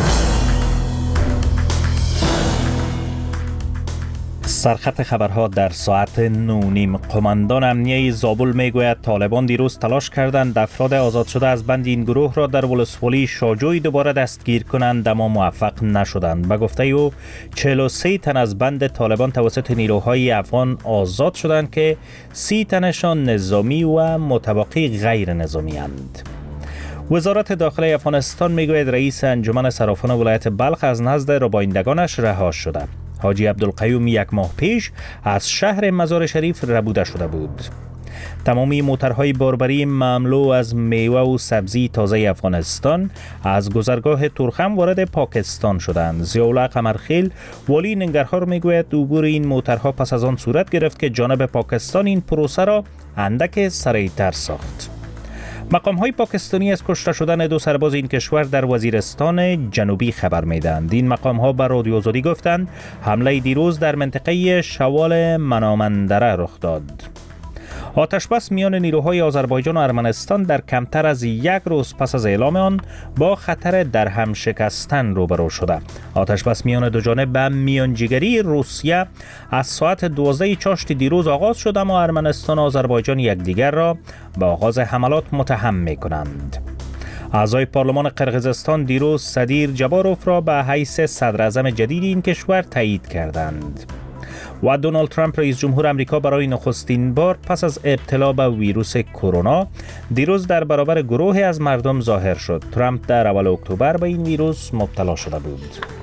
سرخط خبرها در ساعت نو نیم. قماندان امنیه زابل میگوید طالبان دیروز تلاش کردند افراد آزاد شده از بند این گروه را در ولسوالی شاجوی دوباره دستگیر کنند اما موفق نشدند. به گفته او چهل و سه تن از بند طالبان توسط نیروهای افغان آزاد شدند که سی تنشان نظامی و متبقی غیر نظامی اند. وزارت داخلی افغانستان میگوید رئیس انجمن صرافان ولایت بلخ از نزد ربایندگانش رها شده. حاجی عبدالقیوم یک ماه پیش از شهر مزار شریف ربوده شده بود. تمامی موترهای باربری مملو از میوه و سبزی تازه افغانستان از گذرگاه تورخم وارد پاکستان شدند. ضیاءالله قمرخیل والی ننگرهار میگوید عبور این موترها پس از آن صورت گرفت که جانب پاکستان این پروسه را اندک سریعتر ساخت. مقام‌های پاکستانی از کشته شدن دو سرباز این کشور در وزیرستان جنوبی خبر می‌دهند. این مقام‌ها به رادیو آزادی گفتند حمله دیروز در منطقه شوال منامندره رخ داد. آتش بس میان نیروهای آذربایجان و ارمنستان در کمتر از یک روز پس از اعلام آن با خطر در هم شکستن روبرو شده. آتش بس میان دو جانب به میانجیگری روسیه از ساعت دوازده چاشت دیروز آغاز شد اما ارمنستان و آذربایجان یکدیگر را به آغاز حملات متهم می‌کنند. اعضای پارلمان قرقیزستان دیروز صدیر جباروف را به حیث صدر اعظم جدید این کشور تایید کردند. و دونالد ترامپ رئیس جمهور آمریکا برای نخستین بار پس از ابتلا به ویروس کرونا دیروز در برابر گروهی از مردم ظاهر شد. ترامپ در اول اکتبر به این ویروس مبتلا شده بود.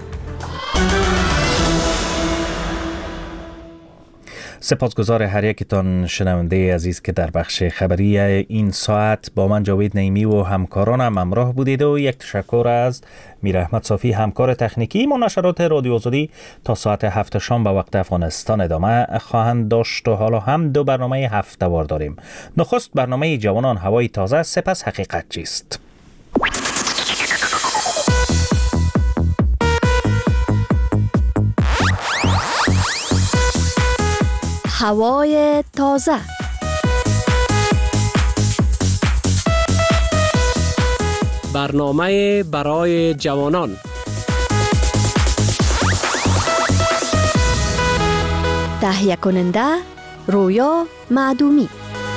سپاسگزار هر یکتان شنونده عزیز که در بخش خبری این ساعت با من جاوید نعیمی و همکارانم همراه بودید و یک تشکر از میر احمد صافی همکار تکنیکی. ما نشرات رادیو آزادی تا ساعت هفت شام به وقت افغانستان ادامه خواهند داشت و حالا هم دو برنامه هفته وار داریم. نخست برنامه جوانان هوای تازه، سپس حقیقت چیست. هوای تازه. برنامه برای جوانان. تهیه کننده رویا معدومی.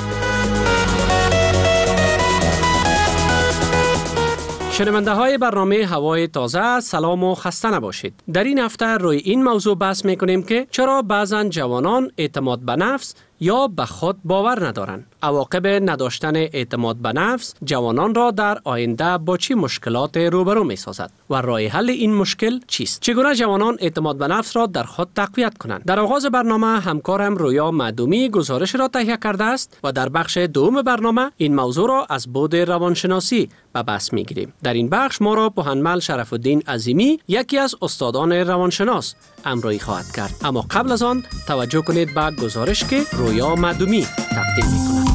شنونده های برنامه هوای تازه، سلام و خسته نباشید. در این هفته روی این موضوع بحث میکنیم که چرا بعضن جوانان اعتماد به نفس یا به خود باور ندارند. عواقب نداشتن اعتماد به نفس جوانان را در آینده با چه مشکلات روبرو می سازد و راه حل این مشکل چیست؟ چگونه جوانان اعتماد به نفس را در خود تقویت کنند؟ در آغاز برنامه همکارم رویا معدومی گزارش را تهیه کرده است و در بخش دوم برنامه این موضوع را از بعد روانشناسی به بحث می گیریم. در این بخش ما را پوهنمل شرف الدین عظیمی، یکی از استادان روانشناس، همراهی خواهد کرد. اما قبل از آن توجه کنید به گزارش که رویا معدومی تقدیم می کند.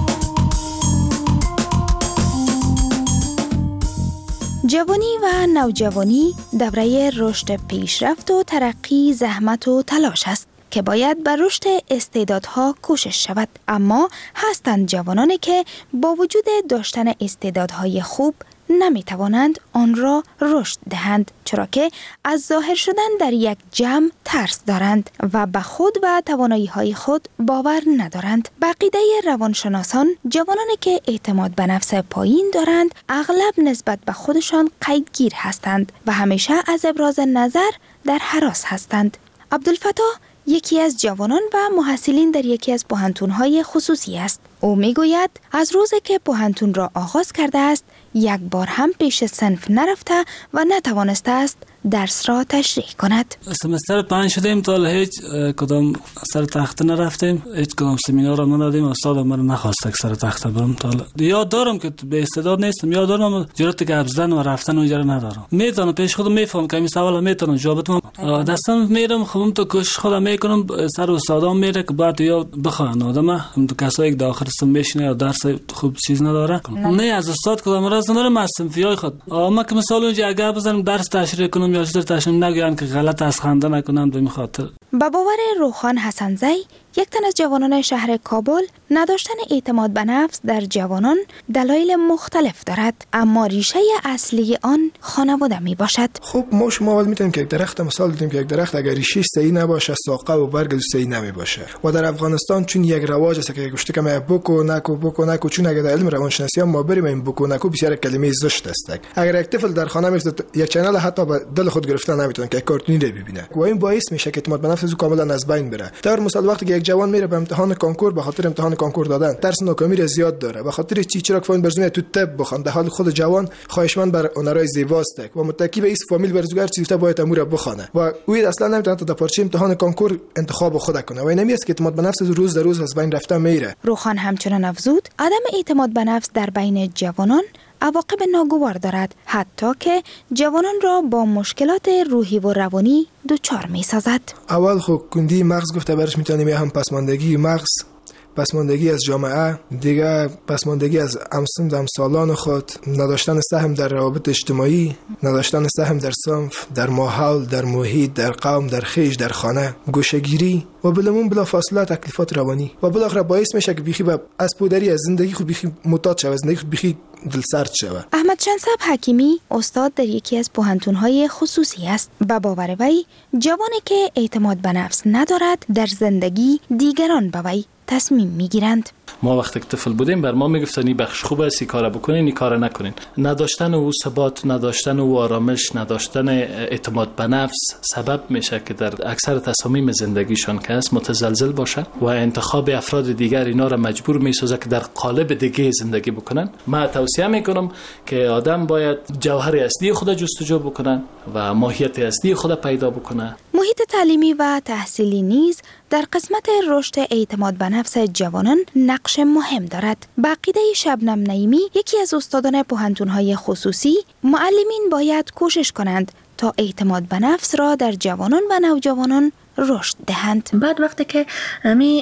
جوانی و نوجوانی دوره رشد پیشرفت و ترقی، زحمت و تلاش است که باید بر رشد استعدادها کوشش شود. اما هستند جوانانی که با وجود داشتن استعدادهای خوب نمی توانند آن را رشد دهند، چرا که از ظاهر شدن در یک جمع ترس دارند و به خود و توانایی های خود باور ندارند. به عقیده روانشناسان، جوانانی که اعتماد به نفس پایین دارند اغلب نسبت به خودشان قیدگیر هستند و همیشه از ابراز نظر در هراس هستند. عبدالفتاح یکی از جوانان و محصلین در یکی از پوهنتون‌های خصوصی است. او میگوید از روزی که پوهنتون را آغاز کرده است یک بار هم پیش صنف نرفته و نتوانسته است درس را تشریح کند. سمستر پنج شدیم تا هیچ کدام سر تخت نرفتیم، هیچ کدام سمینار هم ندادیم. استاد من نخواست که سر تخت برم. تا یاد دارم که به استعداد نیستم، یاد دارم جرأت گپ زدن و رفتن اونجا ندارم. میتونم پیش خودم میفهم که این سوال میتونم جواب بدم. دستم میرم خودم تو کوشش خودم میکنم، سر استادام میره که بعد یاد بخوان. آدم هم تو کسایی که داخل سم میشینه درس خوب چیز نداره. نه از استاد کدام راز ندارم، از صنفیای خود. ما که مثلا اونجا اگه بزنم درس تشریح کنم یا چیز تشریح نگویان که غلط از خنده نکنم به خاطر. با باور روخان حسنزی، یک تن از جوانان شهر کابل، نداشتن اعتماد به نفس در جوانان دلایل مختلف دارد، اما ریشه اصلی آن خانواده می باشد. خب ما شما اول میتونیم که یک درخت مثال دیدیم که یک درخت اگر ریشش صحیح نباشه ساقه و برگ صحیح نمی باشه. و در افغانستان چون یک رواج است که گفته که ما بوکو نکو بوکو نکو، چون اگر در علم روانشناسی ما بریم این بوکو نکو بسیار کلمه زشت است. اگر یک طفل در خانه میشد یک چنل حتی به دل خود گرفتن نمیتونه که کارتونی رو ببینه و این باعث میشه که اعتماد به نفس کاملا از بین بره. در مثال وقتی که یک جوان میره به امتحان کنکور، به خاطر امتحان کنکور دادن ترس ناکامی را زیاد داره، به خاطر چی چرا فامیل برزونه تو تب بخوان، در حال خود جوان خواهشمند بر هنرهای زیباست و متکی به این فامیل برزوگر چیزی باید امور بخونه و او اصلا نمیتونه تا پارچه امتحان کنکور انتخاب خود کنه و این نمیست که اعتماد به نفس روز در روز از بین رفته میره. روخان همچنان افزود عدم اعتماد به نفس در بین جوانان عواقب ناگوار دارد، حتی که جوانان را با مشکلات روحی و روانی دچار می سازد. اول خب کندی مغز گفته برش میتونیم هم پسماندگی مغز، پسماندگی از جامعه، دیگه پسماندگی از همسن همسالان خود، نداشتن سهم در روابط اجتماعی، نداشتن سهم در صنف، در ماحول، در محیط، در قوم، در خیش، در خانه، گوشه‌گیری و بلمون بلا فاصله تکلیفات روانی و بالاخره باعث میشه که بیخی به اسپودری از زندگی خود بیخی معتاد شود، زندگی خود بیخی دل سرد شود. احمد شنصب حکیمی استاد در یکی از پوهنتون‌های خصوصی است. به باور وی جوانی که اعتماد به نفس ندارد در زندگی دیگران به وی تصمیم میگیرند. ما وقتی که طفل بودیم بر ما میگفتن این بخش خوب است، این کارو بکنین، این کارو نکنین. نداشتن او ثبات، نداشتن او آرامش، نداشتن اعتماد به نفس سبب میشه که در اکثر تصامیم زندگیشان که است متزلزل باشه و انتخاب افراد دیگر اینا را مجبور میسازه که در قالب دیگه زندگی بکنن. من توصیه میکنم که آدم باید جوهر اصلی خود جستجو بکنن و ماهیت اصلی خود پیدا بکنه. محیط تعلیمی و تحصیلی نیز در قسمت رشد اعتماد به نفس جوانان نقش مهم دارد. به عقیده شبنم نعیمی، یکی از استادان پوهنتون‌های خصوصی، معلمین باید کوشش کنند تا اعتماد به نفس را در جوانان و نوجوانان رشد دهند. بعد وقتی که همی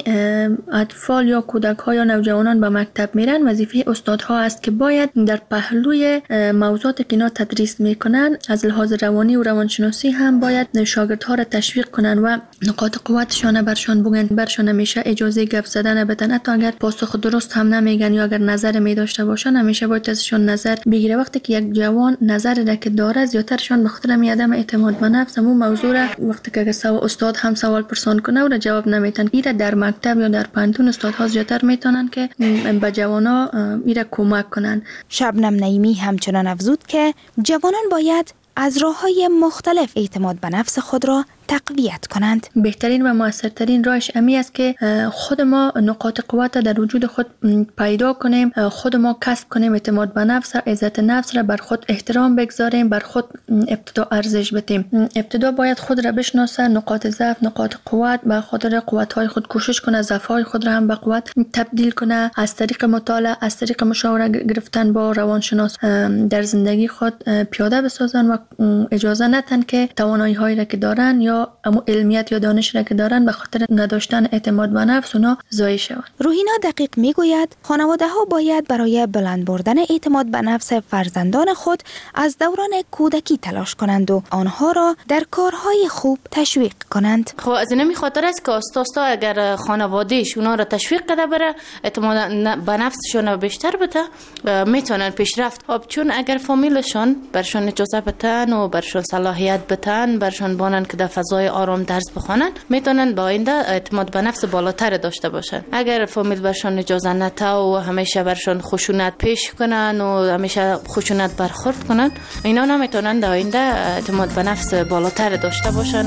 اطفال یا کودک ها یا نوجوانان به مکتب میرن، وظیفه استادها است که باید در پهلوی موضوعاتی که اینا تدریس میکنن از لحاظ روانی و روانشناسی هم باید شاگردها را تشویق کنن و نقاط قوتشان برشان بگن، برشان همیشه اجازه گپ زدن بدن، حتی اگر پاسخ درست هم نمیگن یا اگر نظر می داشته باشن همیشه باید ازشان نظر بگیره. وقتی که یک جوان نظر را که داره زیاترشان به خاطر عدم اعتماد به نفس همون موضوع را وقتی که استاد هم سوال پرسان کنه و جواب نمیتن، ایره در مکتب یا در پانتون استادها زیاتر میتونن که به جوانا ایره کمک کنن. شبنم نعیمی همچنان افزود که جوانان باید از راه‌های مختلف اعتماد به نفس خود را تقویت کنند. بهترین و موثرترین راهش امی است که خود ما نقاط قوت در وجود خود پیدا کنیم، خود ما کسب کنیم اعتماد به نفس، عزت نفس را بر خود احترام بگذاریم، بر خود ابتدا ارزش بدیم. ابتدا باید خود را بشناسه، نقاط ضعف، نقاط قوت، به خاطر قوت‌های خود کوشش کنه، ضعف‌های خود را هم به قوت تبدیل کنه. از طریق مطالعه، از طریق مشاوره گرفتن با روانشناس در زندگی خود پیاده بسازن و اجازه ندن که توانایی‌هایی را که دارن یا اما علمیت یا دانش را که دارن به خاطر نداشتن اعتماد به نفس اونا ضایع شوند. روحینا دقیق میگوید خانواده‌ها باید برای بلند بردن اعتماد به نفس فرزندان خود از دوران کودکی تلاش کنند و آنها را در کارهای خوب تشویق کنند. خب از این خاطر است که استاستا اگر خانواده‌اش اونا را تشویق کرده بره، اعتماد به نفسشون بیشتر بده، میتونن پیشرفت. خب چون اگر فامیلشون برشون اجازه بدن و برشون صلاحیت بدن، برشون بانن که در فضای آرام درس بخونن، میتونن با آینده اعتماد به نفس بالاتر داشته باشن. اگر فامیل برشون اجازه نده و همیشه برشون خشونت پیش کنن و همیشه خشونت برخورد کنن، اینا نمیتونن در آینده اعتماد به نفس بالاتر داشته باشن.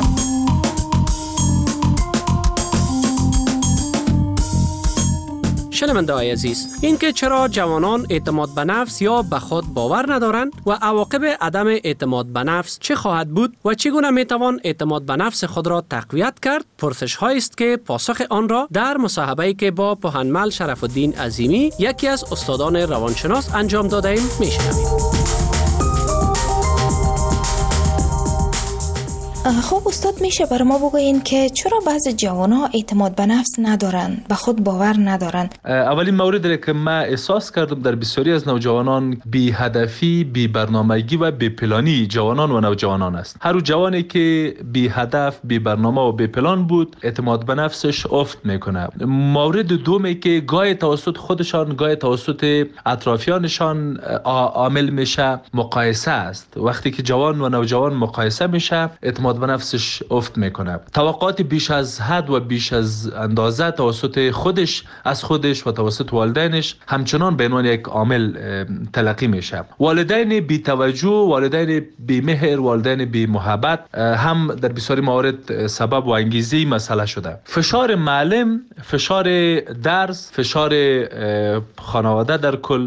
شنونده های عزیز، اینکه چرا جوانان اعتماد به نفس یا به خود باور ندارند و عواقب عدم اعتماد به نفس چه خواهد بود و چگونه میتوان اعتماد به نفس خود را تقویت کرد، پرسش هایی است که پاسخ آن را در مصاحبه‌ای که با پوهنمل شرف الدین عظیمی، یکی از استادان روانشناس، انجام داده ایم میشنویم. خب استاد، میشه برای ما بگوین که چرا بعضی جوان‌ها اعتماد به نفس ندارن، به خود باور ندارن؟ اولین موردی که من احساس کردم در بسیاری از نوجوانان بی هدفی، بی برنامه‌ریزی و بی پلانی جوانان و نوجوانان است. هر جوانی که بی هدف، بی برنامه و بی پلان بود، اعتماد به نفسش افت میکنه. مورد دومی که گاهی توسط خودشان، گاهی توسط اطرافیانشان عامل میشه، مقایسه است. وقتی که جوان و نوجوان مقایسه میشه، اعتماد به نفسش افت میکنه. توقعات بیش از حد و بیش از اندازه توسط خودش از خودش و توسط والدینش همچنان به عنوان یک عامل تلقی میشه. والدین بی توجه، والدین بی مهر، والدین بی محبت هم در بسیاری موارد سبب و انگیزه مسئله شده. فشار معلم، فشار درس، فشار خانواده در کل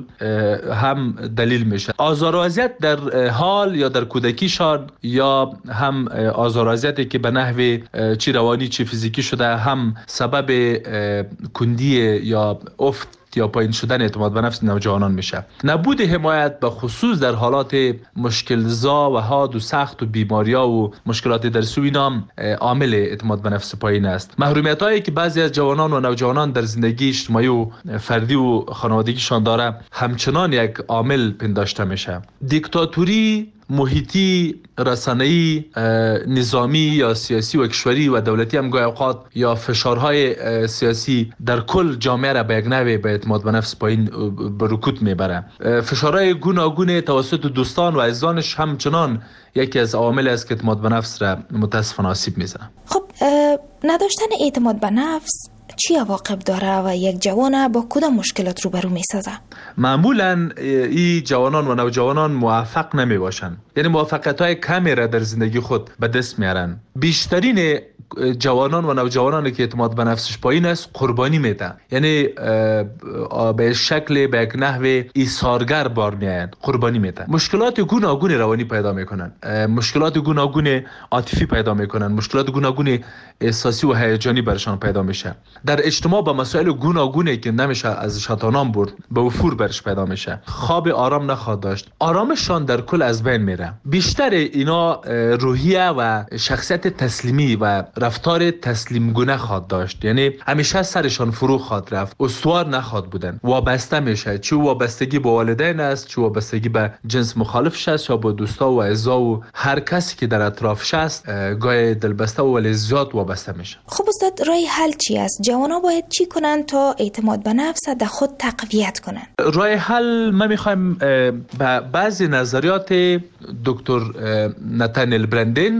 هم دلیل میشه. آزار و اذیت در حال یا در کودکیشان یا هم آزار و اذیتی که به نحو چی روانی چی فیزیکی شده هم سبب کندی یا افت یا پایین شدن اعتماد به نفس نوجوانان میشه. نبود حمایت به خصوص در حالات مشکلزا و حاد و سخت و بیماریا و مشکلات درسی و اینا هم عامل اعتماد به نفس پایین است. محرومیت هایی که بعضی از جوانان و نوجوانان در زندگی اجتماعی و فردی و خانوادگیشان داره همچنان یک عامل پنداشته میشه. دیکتاتوری، محیطی، رسانه‌ای، نظامی یا سیاسی و کشوری و دولتی هم گاهی اوقات یا فشارهای سیاسی در کل جامعه را به یک نحوی به اعتماد به نفس پایین برکوت میبره. فشارهای گوناگون توسط دوستان و عزیزانش همچنان یکی از عوامل است که اعتماد به نفس را متاسفانه آسیب میزنه. خب نداشتن اعتماد به نفس چی عواقب داره و یک جوان با کدام مشکلات روبرو میسازه؟ معمولا این جوانان و نوجوانان موفق نمی باشن، یعنی موفقیت های کمی را در زندگی خود به دست میارن. بیشترین جوانان و نوجوانانی که اعتماد به نفسش پایین است قربانی میدن، یعنی به شکل به یک نحو ایثارگر بار میآیند، قربانی میدن. مشکلات گوناگون روانی پیدا میکنن، مشکلات گوناگون عاطفی پیدا میکنن، مشکلات گوناگون احساسی و هیجانی برشان پیدا میشه. در اجتماع با مسائل گوناگونی که نمیشه از شاتانان برد به وفور برش پیدا میشه. خواب آرام نخواهد داشت، آرامشان در کل از بین میره. بیشتر اینا روحیه و شخصیت تسلیمی و رفتار تسلیم گونه خواهد داشت، یعنی همیشه سرشان فرو خواهد رفت، استوار نخواهد بودن، وابسته میشه. چه وابستگی به والدین است، چه وابستگی به جنس مخالفش است یا با دوستا و اعضا و هر کسی که در اطرافش است، گاهی دلبسته و ولی زیاد وابسته میشه. خب استاد، راه حل چی است؟ جوانا باید چی کنن تا اعتماد به نفس در خود تقویت کنن؟ راه حل ما میخوایم به بعضی نظریات دکتر نتانیل برندین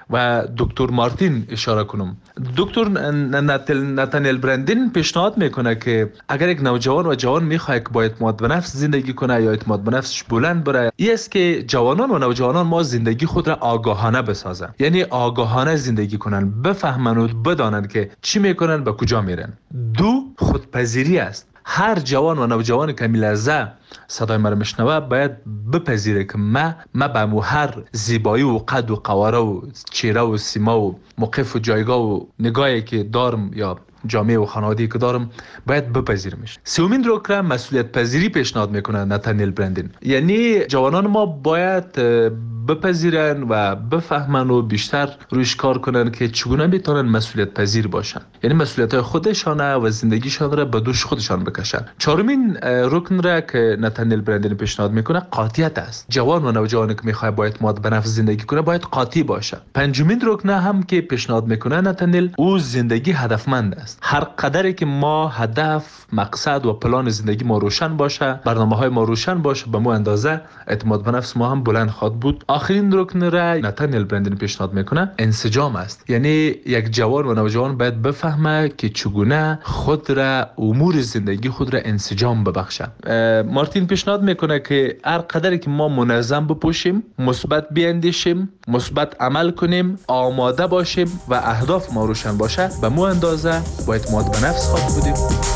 و دکتر مارتین اشاره کنم. دکتر نتانیل برندین پیشنهاد میکنه که اگر یک نوجوان و جوان میخواد که با اعتماد به نفس زندگی کنه یا اعتماد به نفسش بلند بره، این است که جوانان و نوجوانان ما زندگی خود را آگاهانه بسازن، یعنی آگاهانه زندگی کنن، بفهمن و بدانن که چی میکنن و کجا میرن. دو، خودپذیری است. هر جوان و نوجوان که می لحظه صدای من میشنوه باید بپذیره که ما ما به مو هر زیبایی و قد و قواره و چهره و سیما و موقف و جایگاه و نگاهی که دارم یا جامعه و خانوادگی که دارم باید بپذیرمش. سومین رکن مسئولیت پذیری پیشنهاد میکنه نتانیل برندین، یعنی جوانان ما باید بپذیرن و بفهمن و بیشتر رویش کار کنن که چگونه میتونن مسئولیت پذیر باشن، یعنی مسئولیت های خودشان و زندگیشان را به دوش خودشان بکشن. چهارمین رکن را که نتانیل برندین پیشنهاد میکنه قاطعیت است. جوان و نوجوانی که میخواد با اعتماد به نفس زندگی کنه باید قاطع باشه. پنجمین رکن هم که پیشنهاد میکنه نتانیل، او زندگی هدفمند است. هر قدری که ما هدف، مقصد و پلان زندگی ما روشن باشه، برنامه‌های ما روشن باشه، به مو اندازه اعتماد به نفس ما هم بلند خواهد بود. آخرین رکن را نتانیل برندین پیشنهاد میکنه انسجام است، یعنی یک جوان و نوجوان باید بفهمه که چگونه خود را، امور زندگی خود را انسجام ببخشه. مارتین پیشنهاد میکنه که هر قدری که ما منظم بپوشیم، مثبت بیاندیشیم، مثبت عمل کنیم، آماده باشیم و اهداف ما روشن باشه، به مو اندازه با اعتماد به نفس خواهد بودیم.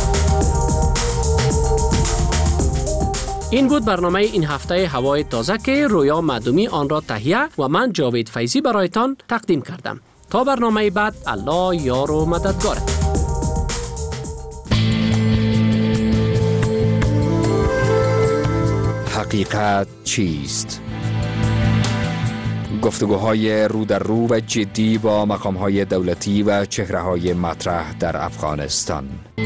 این بود برنامه این هفته هوای تازه که رویا معدومی آن را تهیه و من جاوید فیضی برایتان تقدیم کردم. تا برنامه بعد، الله یار و مددگارت. حقیقت چیست؟ گفتگوهای رو در رو و جدی با مقام‌های دولتی و چهره‌های مطرح در افغانستان.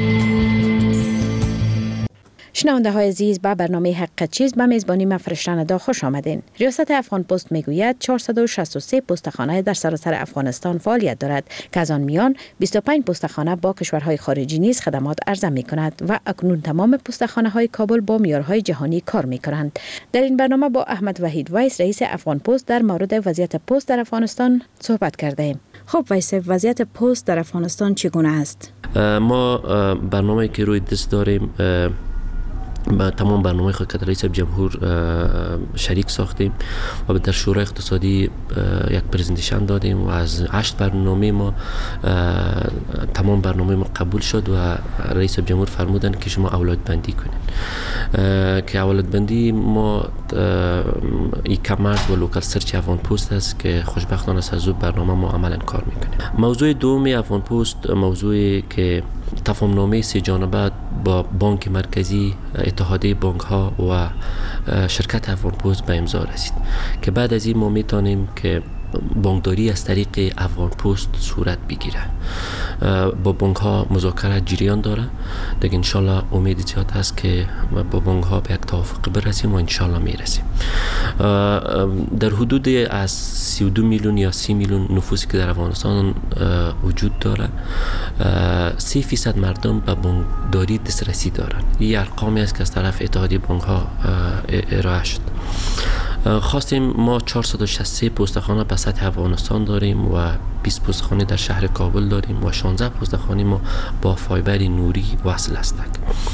شنونده های عزیز، به برنامه حقیقت چیست به میزبانی من فرشته ندا خوش آمدین. ریاست افغان پست میگوید چهارصد و شصت و سه پستخانه در سراسر افغانستان فعالیت دارد که از آن میان بیست و پنج پستخانه با کشورهای خارجی نیز خدمات عرضه می کند و اکنون تمام پستخانه های کابل با معیارهای جهانی کار می کنند. در این برنامه با احمد وحید ویس رئیس افغان پست در مورد وضعیت پست در افغانستان صحبت کرده ایم. خب ویس، وضعیت پست در افغانستان چگونه است؟ ما برنامه‌ای که روی دست داریم با تمام برنامه خود که رئیس جمهور شریک ساختیم و در شورای اقتصادی یک پرزنتیشن دادیم و از هشت برنامه ما تمام برنامه ما قبول شد و رئیس جمهور فرمودن که شما اولاد بندی کنین که اولاد بندی ما ای کامرس و لوکال سرچ افغان پست است که خوشبختانه از برنامه ما عملا کار میکنیم. موضوع دوم افغان پست موضوعی که تفاهم نامه سه جانبه با بانک مرکزی، اتحادیه بانک ها و شرکت افغان پست به امضا رسید که بعد از این ما میتونیم که بانکداری از طریق افغان پست صورت بگیره. با بانک ها مذاکرات جریان داره دیگه. انشالله امید زیاد هست که با بانک ها به یک توافق برسیم و انشالله میرسیم. در حدود از سی و دو میلیون یا سی میلیون نفوسی که در افغانستان وجود داره، سی فیصد مردم به بانکداری دسترسی دارن. این ارقامی است که از طرف اتحادیه بانک ها ارائه شد. خواستیم ما چهارصد و شصت و سه پستخانه به سطح افغانستان داریم و بیست پستخانه در شهر کابل داریم و شانزده پستخانه ما با فایبر نوری وصل هستند.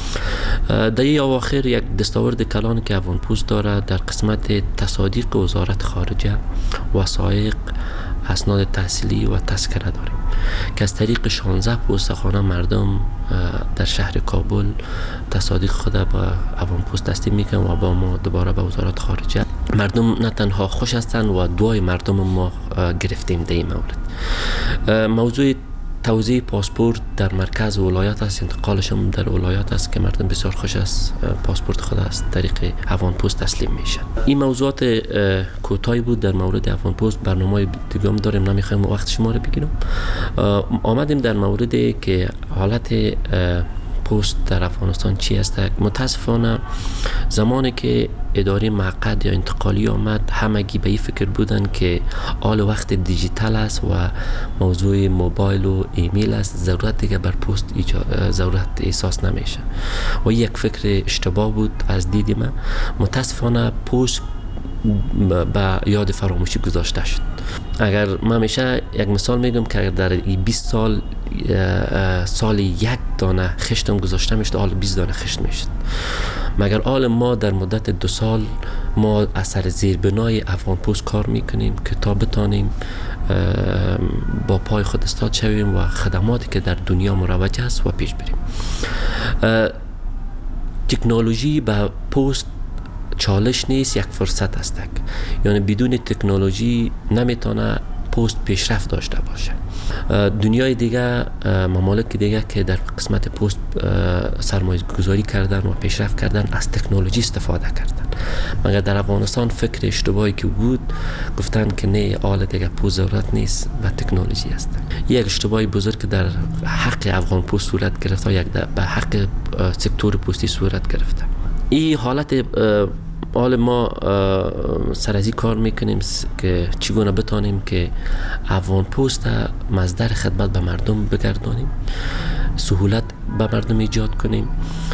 در این اواخر یک دستاورد کلان که افغان پست داره در قسمت تصادیق وزارت خارجه، وثایق، اسناد تحصیلی و تذکره داریم که از طریق شانزده پستخانه مردم در شهر کابل تصادیق خود با افغان پست تسلیم میکنن و با ما دوباره به وزارت خارجه. مردم نه تنها خوش هستند و دعای مردم ما گرفتیم در این مورد. موضوع توزیع پاسپورت در مرکز ولایت است، انتقالش هم در ولایت است که مردم بسیار خوش است پاسپورت خود از طریق افغان پست تسلیم میشه. این موضوعات کوتاهی بود در مورد افغان پست. برنامه دیگه هم داریم، نمیخوایم وقت شما رو بگیرم. آمدیم در موردی که حالت پست در افغانستان چی است. متاسفانه زمانی که اداره معقد یا انتقالی آمد، همگی به این فکر بودن که آل وقت دیجیتال است و موضوع موبایل و ایمیل است، ضرورت دیگه بر پست ضرورت احساس نمیشه و یک فکر اشتباه بود از دید من. متاسفانه پست به یاد فراموشی گذاشته شد. اگر من همیشه یک مثال میگم که اگر در بیست سال سال یک دانه خشتم گذاشته میشد، حال بیست دانه خشت میشد. مگر حال ما در مدت دو سال ما اثر زیربنای افغان پوست کار میکنیم که تا بتانیم با پای خود استاد شویم و خدماتی که در دنیا مروج است و پیش بریم. تکنولوژی به پوست چالش نیست، یک فرصت است. یعنی بدون تکنولوژی نمیتونه پوست پیشرفت داشته باشه. دنیای دیگه، ممالک دیگه که در قسمت پوست سرمایه گذاری کردن و پیشرفت کردن از تکنولوژی استفاده کردن. مگر در افغانستان فکر اشتباهی که بود، گفتن که نه، آل دیگه پوست ضرورت نیست و تکنولوژی است. یک اشتباهی بزرگ که در حق افغان پوست صورت گرفت و یک به حق سکتور پوستی صورت گرفته. این حالت حال ما سر از این کار میکنیم که چگونه بتانیم که افغان پوست مصدر خدمت به مردم بگردانیم، سهولت به مردم ایجاد کنیم،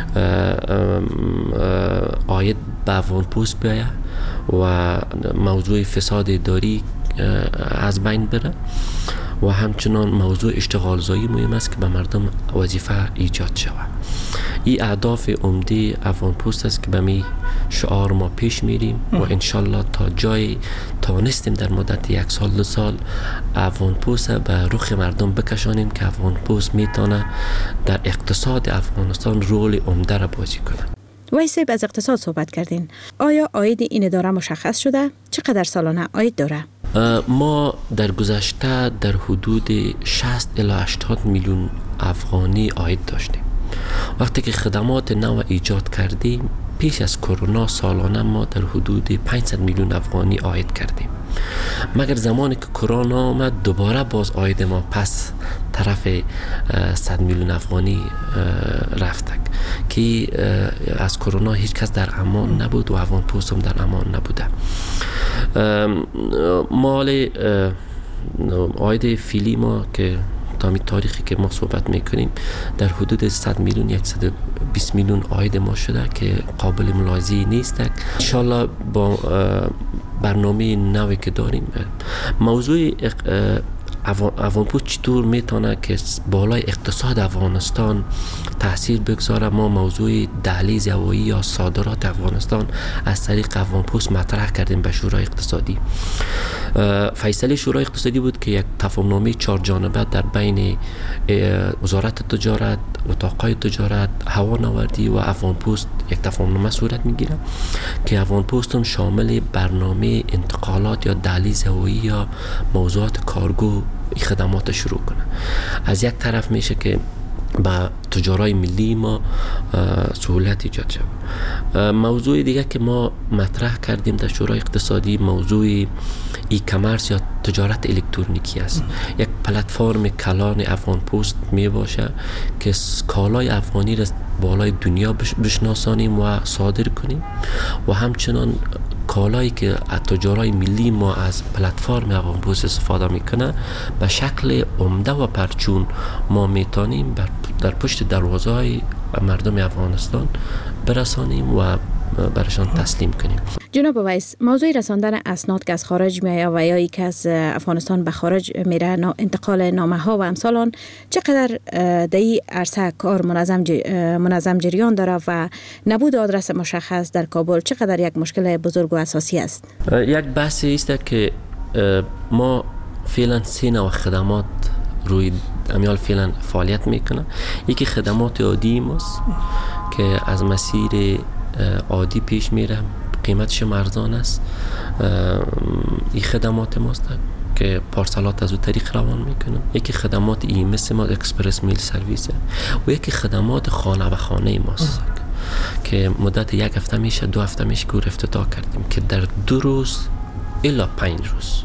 عاید به افغان پوست بیاید و موضوع فساد اداری از بین بره و همچنان موضوع اشتغال زایی مهم است که به مردم وظیفه ایجاد شود. این اهداف عمده افغان پوست است که به می شعار ما پیش میریم و انشالله تا جای تانستیم در مدت یک سال دو سال افغان پوست به رخ مردم بکشانیم که افغان پوست میتونه در اقتصاد افغانستان رول عمده را بازی کنه. وایس از اقتصاد صحبت کردین. آیا عاید این اداره مشخص شده؟ چقدر سالانه عاید داره؟ ما در گذشته در حدود شصت الی هشتاد میلیون افغانی عاید داشتیم. وقتی که خدمات نو ایجاد کردیم پیش از کرونا سالانه ما در حدود پانصد میلیون افغانی عاید کردیم. مگر زمانی که کرونا آمد دوباره باز عاید ما پس طرف صد میلیون افغانی رفتک که از کرونا هیچ کس در امان نبود و افغان پوست هم در امان نبوده. مال عاید فعلی ما که تا می تاریخی که ما صحبت میکنیم در حدود صد میلیون صد و بیست میلیون عاید ما شده که قابل ملاحظه نیست. انشالله با برنامه نوی که داریم موضوع افغان پوست چطور میتونه که بالای اقتصاد افغانستان تاثیر بگذاره. ما موضوع دهلیز هوایی یا صادرات افغانستان از طریق افغان پوست مطرح کردیم به شورای اقتصادی. فیصله شورای اقتصادی بود که یک تفاهمنامه چهار جانبه در بین وزارت تجارت، اتاقای تجارت، هوانوردی و افغان پوست یک تفاهمنامه صورت میگیره که افغان پوست هم شامل برنامه انتقالات یا دهلیز هوایی یا موضوعات کارگو خدمات شروع کنه. از یک طرف میشه که با تجارای ملی ما سهولت ایجاد شد. موضوع دیگه که ما مطرح کردیم در شورای اقتصادی موضوع ای کامرس یا تجارت الکترونیکی است. یک پلتفرم کلان افغان پوست می باشه که کالای افغانی را بالای دنیا بشناسانیم و صادر کنیم و همچنان کالایی که تجارای ملی ما از پلتفرم افغان پوست استفاده میکنه به شکل عمده و پرچون ما میتونیم در پشت دروازه‌های مردم افغانستان برسانیم و برشان تسلیم کنیم. جناب ویس، موضوع رساندن اسناد که از خارج میآید و یا ای که از افغانستان به خارج میره، انتقال نامه ها و امثال آن، چقدر در این عرصه کار منظم منظم جریان داره و نبود آدرس مشخص در کابل چقدر یک مشکل بزرگ و اساسی است؟ یک بحثی است که ما فعلا سه نوع خدمات روی امیال فعلا فعالیت میکنه. یکی خدمات عادی ماست که از مسیر عادی پیش میره، قیمتش ارزان است. این خدمات ماست که پارسالات از او طریق روان میکنن. یکی خدمات ای مثل ما اکسپرس میل سرویس و یکی خدمات خانه به خانه ماست که مدت یک هفته میشه دو هفته میشه که افتتاح کردیم که در دو روز الا پنج روز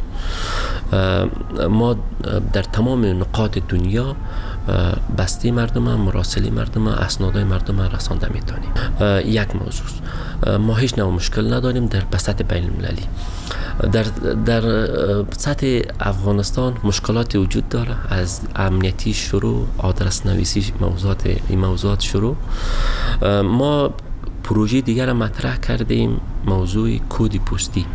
ما در تمام نقاط دنیا بسته مردم، مراسلی مردم، اسنادهای مردم رسانده میتونیم. یک موضوع ما هیچ نوع مشکل نداریم در سطح بین المللی. در در سطح افغانستان مشکلات وجود داره، از امنیتی شروع، آدرس نویسی، موضوعات این موضوعات شروع. ما پروژه دیگر را مطرح کردیم، موضوع کد پستی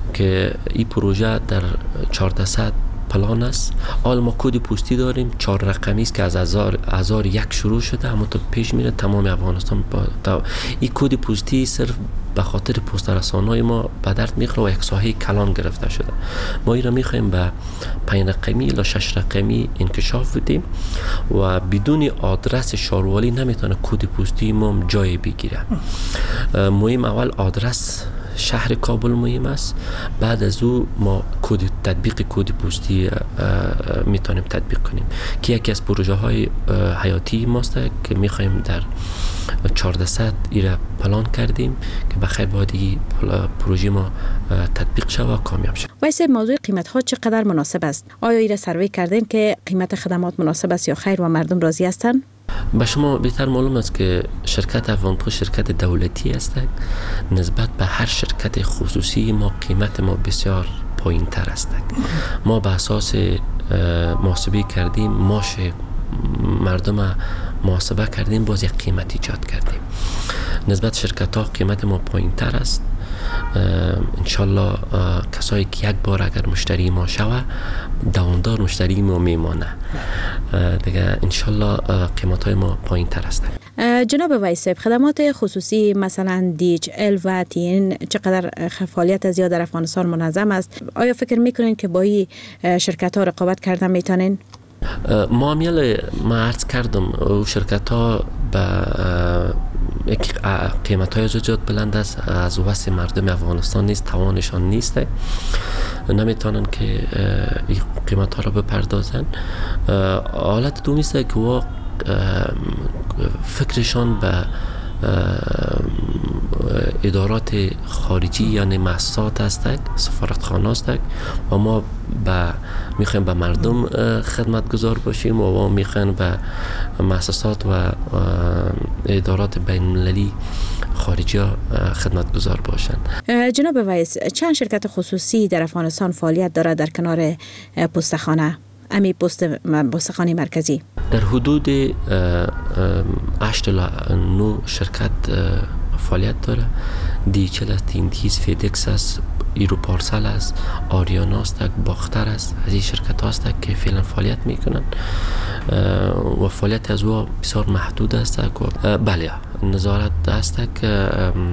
که این پروژه در چهارصد پلان است. حال ما کد پستی داریم چهار رقمی است که از هزار هزار یک شروع شده، اما تا پیش میره تمام افغانستان با این کد پستی صرف به خاطر پست رسانای ما به درد میخوره و یک ساحه کلان گرفته شده. ما این را میخوایم به پنج رقمی یا شش رقمی انکشاف بدیم و بدون آدرس شاروالی نمیتونه کد پستی ما جای بگیره. مهم اول آدرس شهر کابل مهم است، بعد از او ما کد تطبیق کد پستی میتونیم تطبیق کنیم که یکی از پروژه های حیاتی ماست که میخوایم در چهارصد ایره پلان کردیم که بخیر باید پروژه ما تطبیق شود و کامیاب شود. وایس موضوع قیمت ها چقدر مناسب است؟ آیا ایره سروی کردین که قیمت خدمات مناسب است یا خیر و مردم راضی هستند؟ به شما بهتر معلوم است که شرکت افغانپوست شرکت دولتی است. نسبت به هر شرکت خصوصی ما قیمت ما بسیار پایین تر است. ما به اساس محاسبه کردیم، ماش مردم محاسبه کردیم، باز یک قیمت ایجاد کردیم. نسبت شرکت ها قیمت ما پایین تر است. انشالله کسایی که یک بار اگر مشتری ما شوه دوامدار مشتری ما میمانه دیگه. انشالله قیمت های ما پایین تر است. جناب ویسب، خدمات خصوصی مثلا دی اچ ال و تی ان چقدر فعالیت زیاد در افغانستان منظم است؟ آیا فکر میکنین که با این شرکت ها رقابت کردن میتونین؟ معامله ما عرض کردم او شرکت ها به یک قیمت های زیاد بلند است، از واسه مردم افغانستان نیست، توانشان نیست، نمیتونن که این قیمت ها را بپردازن. حالت دومی است که و فکرشان به ادارات خارجی یعنی مؤسسات هستند، سفارتخانه هستند و ما با میخوایم به مردم خدمت گذار باشیم و ما میخوایم به مؤسسات و ادارات بین المللی خارجی ها خدمت گذار باشند. جناب ویس، چند شرکت خصوصی در افغانستان فعالیت دارد در کنار پستخانه؟ امی پست پستخانه مرکزی در حدود هشت تا نه شرکت فعالیت داره. دی اچ ال است، تیندیز، فیدکس است، ایرو پارسل است، آریانا است، باختر است. از این شرکت هاست که فعلا فعالیت میکنن و فعالیت از او بسیار محدود است. بله نظارت است که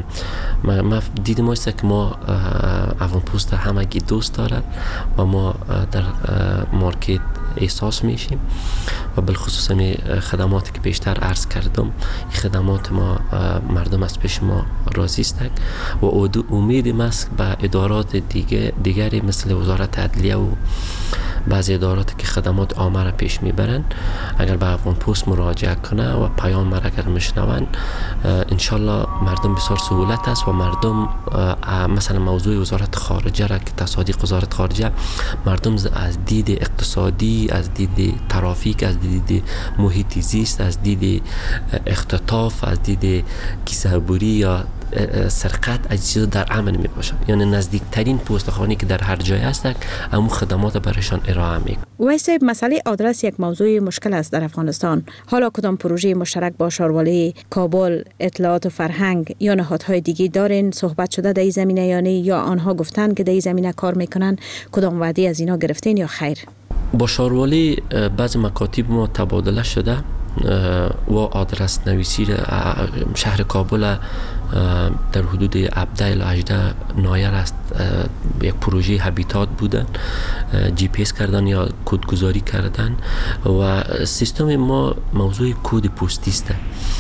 ما دیدیم است که ما افغانپوست همگی دوست دارد و ما در مارکت احساس میشیم و بالخصوص می خدماتی که بیشتر عرض کردم، این خدمات ما مردم از پیش ما راضی است و امیدیم است به ادارات دیگه دیگری مثل وزارت عدلیه و بعضی ادارات که خدمات عامه را پیش میبرن اگر به افغانپوست مراجعه کنه و پیام را اگر میشنون انشالله مردم بسیار سهولت است و مردم مثلا موضوع وزارت خارجه را که تصادیق وزارت خارجه مردم از دید اقتصادی، از دید ترافیک، از دید محیط زیست، از دید اختطاف، از دید کیسه‌بری یا سرقت از چیزا در امن می باشند. یعنی نزدیکترین پستخانه که در هر جای هست همون خدمات برایشان ارائه می. ویسه مسئله آدرس یک موضوع مشکل است در افغانستان. حالا کدام پروژه مشترک با شاروالی کابل، اطلاعات و فرهنگ یا نهادهای دیگه دارین؟ صحبت شده در این زمینه یا نه؟ یا آنها گفتن که در این زمینه کار میکنن؟ کدام وعده از اینا گرفتین یا خیر؟ با شاروالی بعضی مکاتب ما تبادله شده و آدرس نویسی شهر کابل در حدود هفده الی هجده نایر است. یک پروژه هابیتات بودن، جی پی اس کردن یا کدگذاری کردن و سیستم ما موضوع کد پستی است.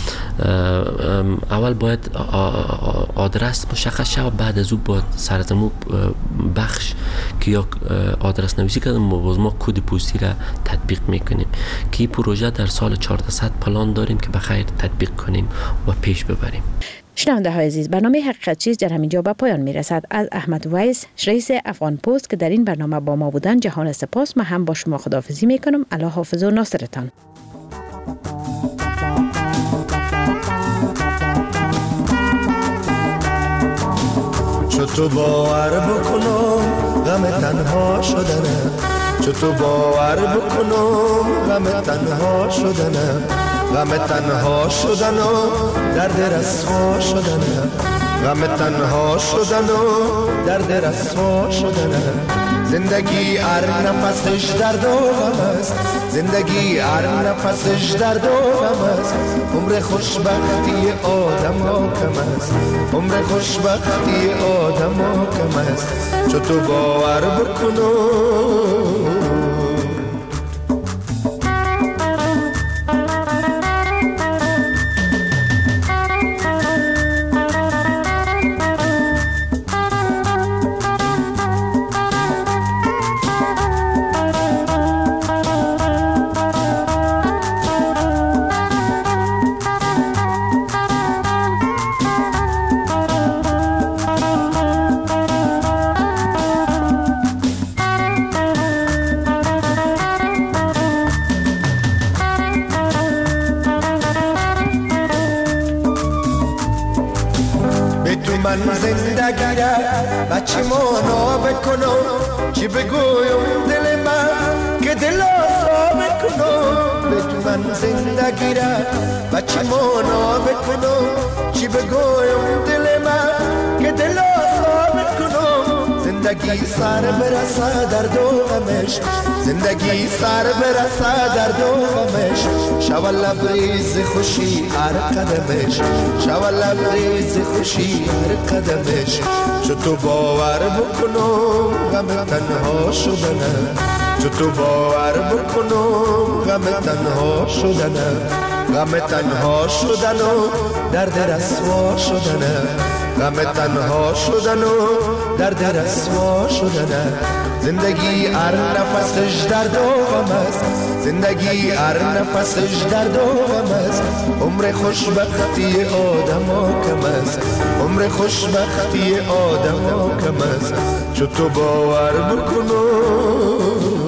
اول باید آدرس مشخص شود، بعد از او باید سرزمین بخش که یا آدرس نویسی کردن ما ما کد پستی را تطبیق میکنیم که این پروژه در سال چهارصد پلان داریم که بخیر تطبیق کنیم و پیش ببریم. شنونده های عزیز، برنامه حقیقت چیز در همینجا به پایان میرسد. از احمد ویس رئیس افغانپوست که در این برنامه با ما بودن جهان سپاس. من هم با شما خداحافظی میکنم. الله حافظ و ناصرتان. چطور باور بکنم غم تنها شدنه، چطور باور بکنم غم تنها شدنه، غم تنها شدن و درد رسوا شدن. غم تنها شدن و درد رسوا شدن. زندگی هر نفسش درد و غم است، زندگی هر نفسش درد و غم است. عمر خوشبختی آدم ها کم است، عمر خوشبختی آدم ها کم است. چو تو باور بکنو من زندگی را بچه مانا بکنم، چی بگویم دل من که دل آسا بکنم. به تو من زندگی را بچه مانا بکنم، چی بگویم دل من که دل آسا بکنم. زندگی سر برسه درد و غمش، زندگی سر برسه درد و غمش. شو لبریز خوشی هر قدمش، شو لبریز خوشی هر قدمش. چو تو باور بکنم غم تنها شدنه، چو تو باور بکنم غم تنها شدنه. غم تنها شدن و درد رسوا شدنه، غم تنها شدن و درد رسوا شدنه. زندگی هر نفسش درد و غم است، زندگی هر نفسش درد و غم است. عمر خوشبختی آدم ها کم است، عمر خوشبختی آدم ها کم است. چو تو باور بکنو